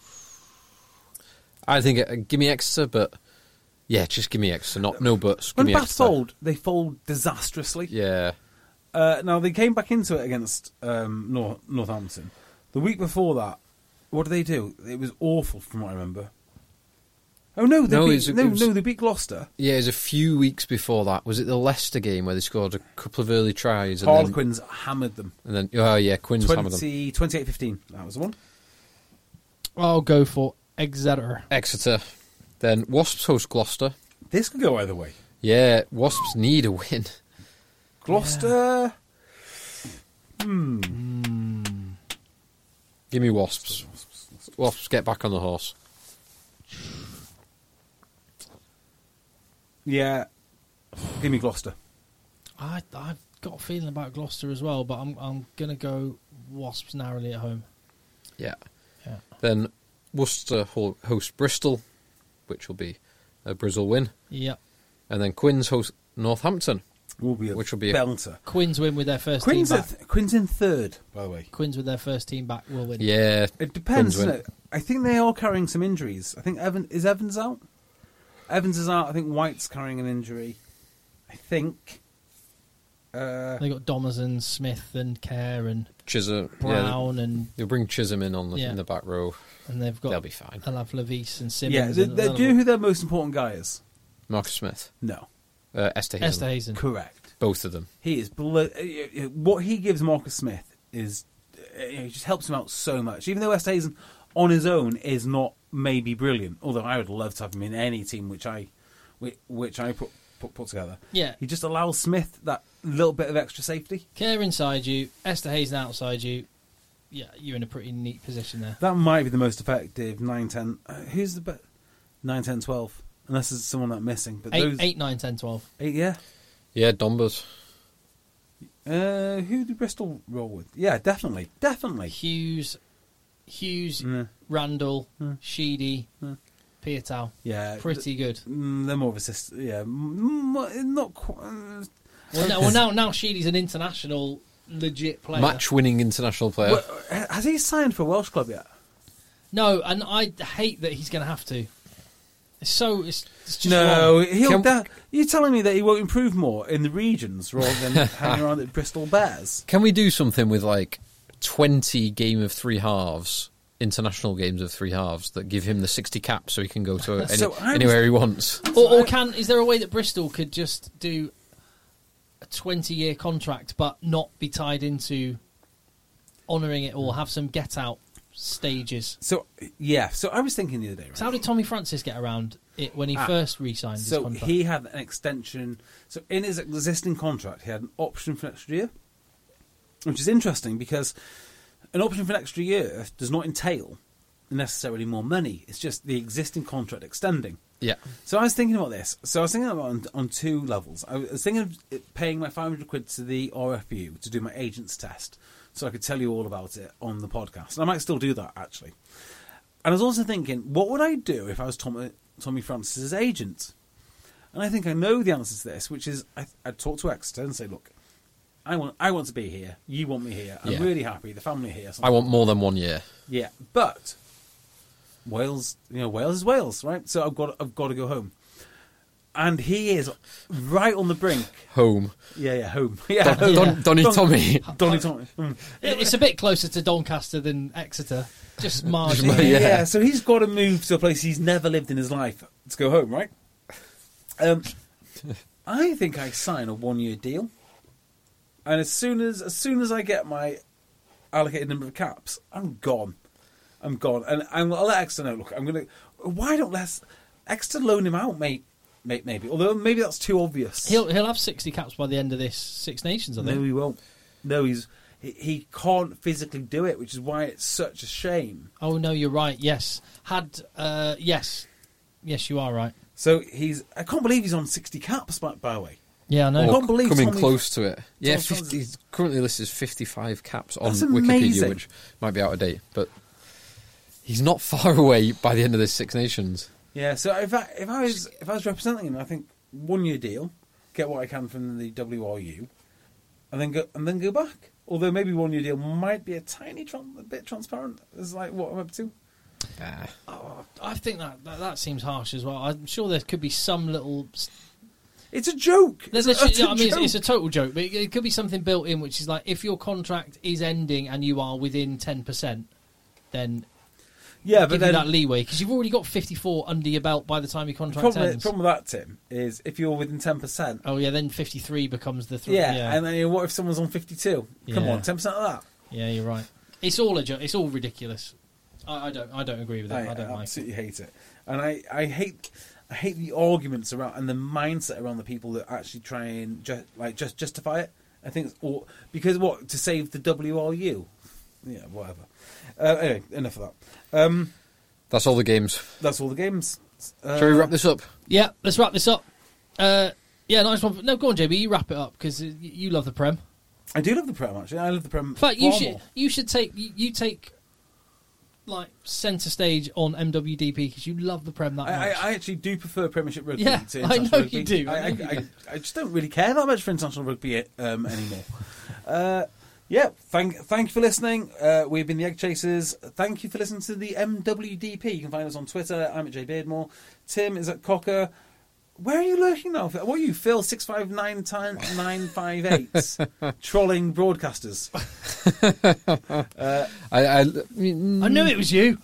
I think uh, give me Exeter, but yeah, just give me Exeter. Not no buts. Give When me Bath Exeter. fold, they fold disastrously. Yeah, Uh, now, they came back into it against um, North, Northampton. The week before that, what did they do? It was awful from what I remember. Oh, no, they, No, beat, it's- it no, was- no, they beat Gloucester. yeah. It was a few weeks before that. Was it the Leicester game where they scored a couple of early tries? And then, Harlequins hammered them. and then oh yeah, Quinn's hammered them. twenty, twenty-eight fifteen. That was the one. I'll go for Exeter. Exeter. Then Wasps host Gloucester. This could go either way. Yeah, Wasps need a win. Gloucester. Give me Wasps. Wasps get back on the horse. Yeah. Give me Gloucester. I I've got a feeling about Gloucester as well, but I'm I'm gonna go Wasps narrowly at home. Yeah. Yeah. Then Worcester ho- host Bristol, which will be a Bristol win. Yeah. And then Quins host Northampton. Will be a Which will be a- belter. Quins win with their first Quinn's, team at back. th- Quinn's in third, by the way. Quins with their first team back will win. Yeah. It depends, Quins win. doesn't it? I think they are carrying some injuries. I think Evan is Evans out. Evans is out. I think White's carrying an injury. I think. Uh, They got Domazon, Smith, and Kerr, and Chisholm. Brown, Yeah, and they'll bring Chisholm in on the, Yeah. in the back row. and they've got. They'll be fine. They'll have Levis and yeah, Simmons. they, and they, they'll do you know have- who their most important guy is? Marcus Smith. No, Uh, Esther Hazen. Esther Hazen. correct. Both of them. He is blo- uh, what he gives Marcus Smith is uh, he just helps him out so much. Even though Esthazen on his own is not maybe brilliant, although I would love to have him in any team which I which, which I put, put put together. Yeah. He just allows Smith that little bit of extra safety. Kerr inside you, Esther Hazen outside you. Yeah, you're in a pretty neat position there. That might be the most effective nine ten. Uh, who's the best? nine ten twelve. Unless there's someone that's missing. But Eight, those eight, nine, ten, twelve. eight, yeah. Yeah, Dombers. Uh, who did Bristol roll with? Yeah, definitely, definitely. Hughes, Hughes, Mm. Randall, Mm. Sheedy, Mm. Piatow. Yeah, Pretty good. Mm, they're more of a system. Yeah, mm, not quite. Uh, Well, now, well, now, now Sheedy's an international, legit player. Match-winning international player. Well, has he signed for a Welsh club yet? No, and I hate that he's going to have to. It's so. It's, it's just No, wrong. he'll. Can- da- you're telling me that he won't improve more in the regions rather than hanging around at Bristol Bears? Can we do something with like twenty game of three halves, international games of three halves, that give him the sixty caps so he can go to any, So I was- anywhere he wants? Or, or can is there a way that Bristol could just do a twenty-year contract but not be tied into honouring it or have some get out? stages. So yeah, so I was thinking the other day. Right? So how did Tommy Francis get around it when he Ah, first re-signed his So contract? he had an extension. So in his existing contract, he had an option for an extra year, which is interesting because an option for an extra year does not entail necessarily more money. It's just the existing contract extending. Yeah. So I was thinking about this. So I was thinking about it on, on two levels. I was thinking of it paying my five hundred quid to the R F U to do my agent's test, so I could tell you all about it on the podcast. And I might still do that, actually. And I was also thinking, what would I do if I was Tommy, Tommy Francis's agent? And I think I know the answer to this, which is I, I'd talk to Exeter and say, look, I want I want to be here. You want me here. I'm Yeah. really happy. The family are here. I want more than one year. Yeah, but Wales, you know, Wales is Wales, right? So I've got I've got to go home. And he is right on the brink. Home. Yeah, yeah, home. Yeah, Don, home. Don, Donny Don- Tommy. Donny Tommy. Mm. It- It's a bit closer to Doncaster than Exeter. Just marginally. Yeah. Yeah. so he's got to move to a place he's never lived in his life to go home, right? Um, I think I sign a one-year deal, and as soon as as soon as I get my allocated number of caps, I'm gone. I'm gone, and I'm, I'll let Exeter know. Look, I'm gonna. Why don't let's Exeter loan him out, mate? Mate, maybe. Although maybe that's too obvious. He'll he'll have sixty caps by the end of this Six Nations, I think. No, he won't. No, he's he, he can't physically do it, which is why it's such a shame. Oh no, you're right. Yes, had uh, yes, yes, you are right. So he's. I can't believe he's on sixty caps. By, by the way, Yeah, I know. I Or can't believe coming Tommy- close to it. Yeah, Tommy fifty, Francis- he's currently listed as fifty-five caps on That's Wikipedia, amazing. which might be out of date, but he's not far away by the end of this Six Nations. Yeah. So if I if I was if I was representing him, I think one year deal, get what I can from the W R U, and then go and then go back. Although maybe one year deal might be a tiny tran- a bit transparent. It's like what I'm up to. Ah. Oh, I think that, that that seems harsh as well. I'm sure there could be some little. It's a joke. There's It's, literally, an I mean, it's, joke. it's a total joke, but it, it could be something built in, which is like if your contract is ending and you are within ten percent, then yeah, give but you then that leeway because you've already got fifty-four under your belt by the time your the contract problem, ends. problem with that, Tim, is if you're within ten percent. Oh yeah, then fifty-three becomes the three. Yeah, yeah, and then you know, what if someone's on fifty-two? Come Yeah. on, ten percent of that. yeah, you're right. It's all a joke. It's all ridiculous. I, I don't. I don't agree with it. I, I, don't like it. absolutely hate it, and I, I hate I hate the arguments around and the mindset around the people that actually try and ju- like just justify it. I think it's all because what to save the W R U, yeah, whatever. Uh, anyway, enough of that. Um, That's all the games. that's all the games. Uh, Shall we wrap this up? Yeah, let's wrap this up. Uh, yeah, nice one. No, go on, J B. You wrap it up because you love the Prem. I do love the Prem. Actually, I love the Prem. In fact, you far should more. you should take you, you take like centre stage on M W D P because you love the Prem that much. I, I, I actually do prefer Premiership rugby Yeah, to I international know rugby. you do. I I, I, know you I, do. I just don't really care that much for international rugby um, anymore. uh, yeah, thank thank you for listening. Uh, we've been the Egg Chasers. Thank you for listening to the M W D P. You can find us on Twitter. I'm at J Beardmore. Tim is at Cocker. Where are you lurking now? What are you, Phil? Six five nine nine five eight, trolling broadcasters. uh, I, I, I mean, I knew it was you.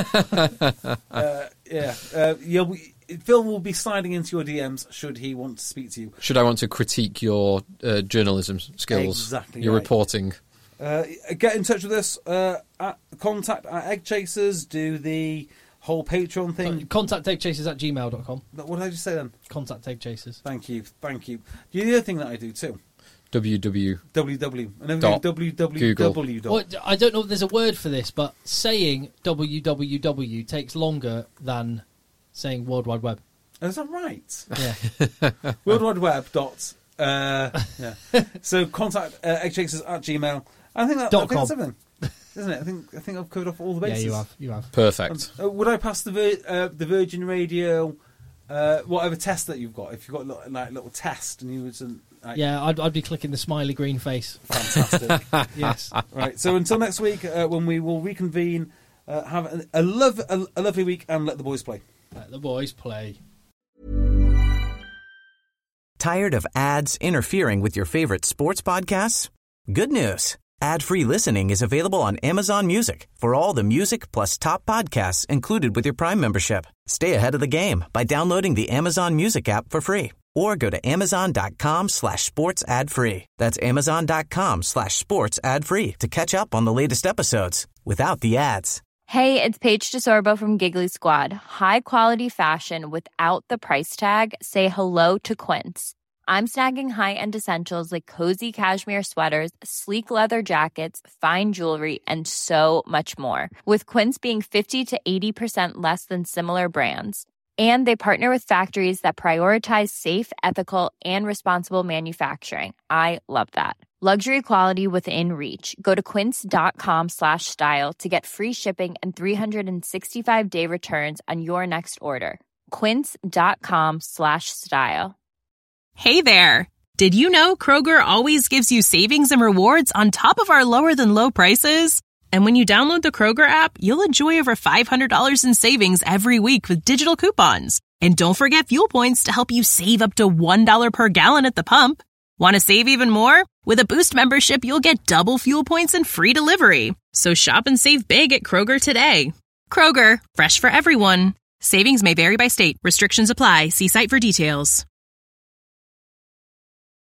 uh, yeah, uh, yeah. We, Phil will be sliding into your D Ms should he want to speak to you. should I want to critique your uh, journalism skills, Exactly your right. reporting? Uh, get in touch with us uh, at contact at Egg Chasers. Do the whole Patreon thing. Contact eggchasers at gmail dot com. What did I just say then? Contact eggchasers. Thank you, thank you. The other thing that I do too. W W. W W. And then Dot W W W. Well, I don't know if there's a word for this, but saying W W W takes longer than saying World Wide Web. Oh, is that right? Yeah. World Wide Web. Dot. Uh, yeah. So contact uh, eggchasers at Gmail. I think that, Dot I think that's com. everything, isn't it? I think I think I've covered off all the Yeah, bases. you have. You have. Perfect. Uh, would I pass the Vir- uh, the Virgin Radio, uh, whatever test that you've got? If you've got li- like a little test and you was like, Yeah, I'd, I'd be clicking the smiley green face. fantastic. Yes. Right. So until next week, uh, when we will reconvene, uh, have a, a love a, a lovely week and let the boys play. Let the boys play. Tired of ads interfering with your favorite sports podcasts? Good news. Ad-free listening is available on Amazon Music for all the music plus top podcasts included with your Prime membership. Stay ahead of the game by downloading the Amazon Music app for free or go to amazon.com slash sports ad free. That's amazon.com slash sports ad free to catch up on the latest episodes without the ads. Hey, it's Paige DeSorbo from Giggly Squad. High quality fashion without the price tag. Say hello to Quince. I'm snagging high-end essentials like cozy cashmere sweaters, sleek leather jackets, fine jewelry, and so much more. With Quince being fifty to eighty percent less than similar brands. And they partner with factories that prioritize safe, ethical, and responsible manufacturing. I love that. Luxury quality within reach. Go to quince.com slash style to get free shipping and three sixty-five day returns on your next order. Quince.com slash style. Hey there! Did you know Kroger always gives you savings and rewards on top of our lower-than-low prices? And when you download the Kroger app, you'll enjoy over five hundred dollars in savings every week with digital coupons. And don't forget fuel points to help you save up to one dollar per gallon at the pump. Want to save even more? With a Boost membership, you'll get double fuel points and free delivery. So shop and save big at Kroger today. Kroger, fresh for everyone. Savings may vary by state. Restrictions apply. See site for details.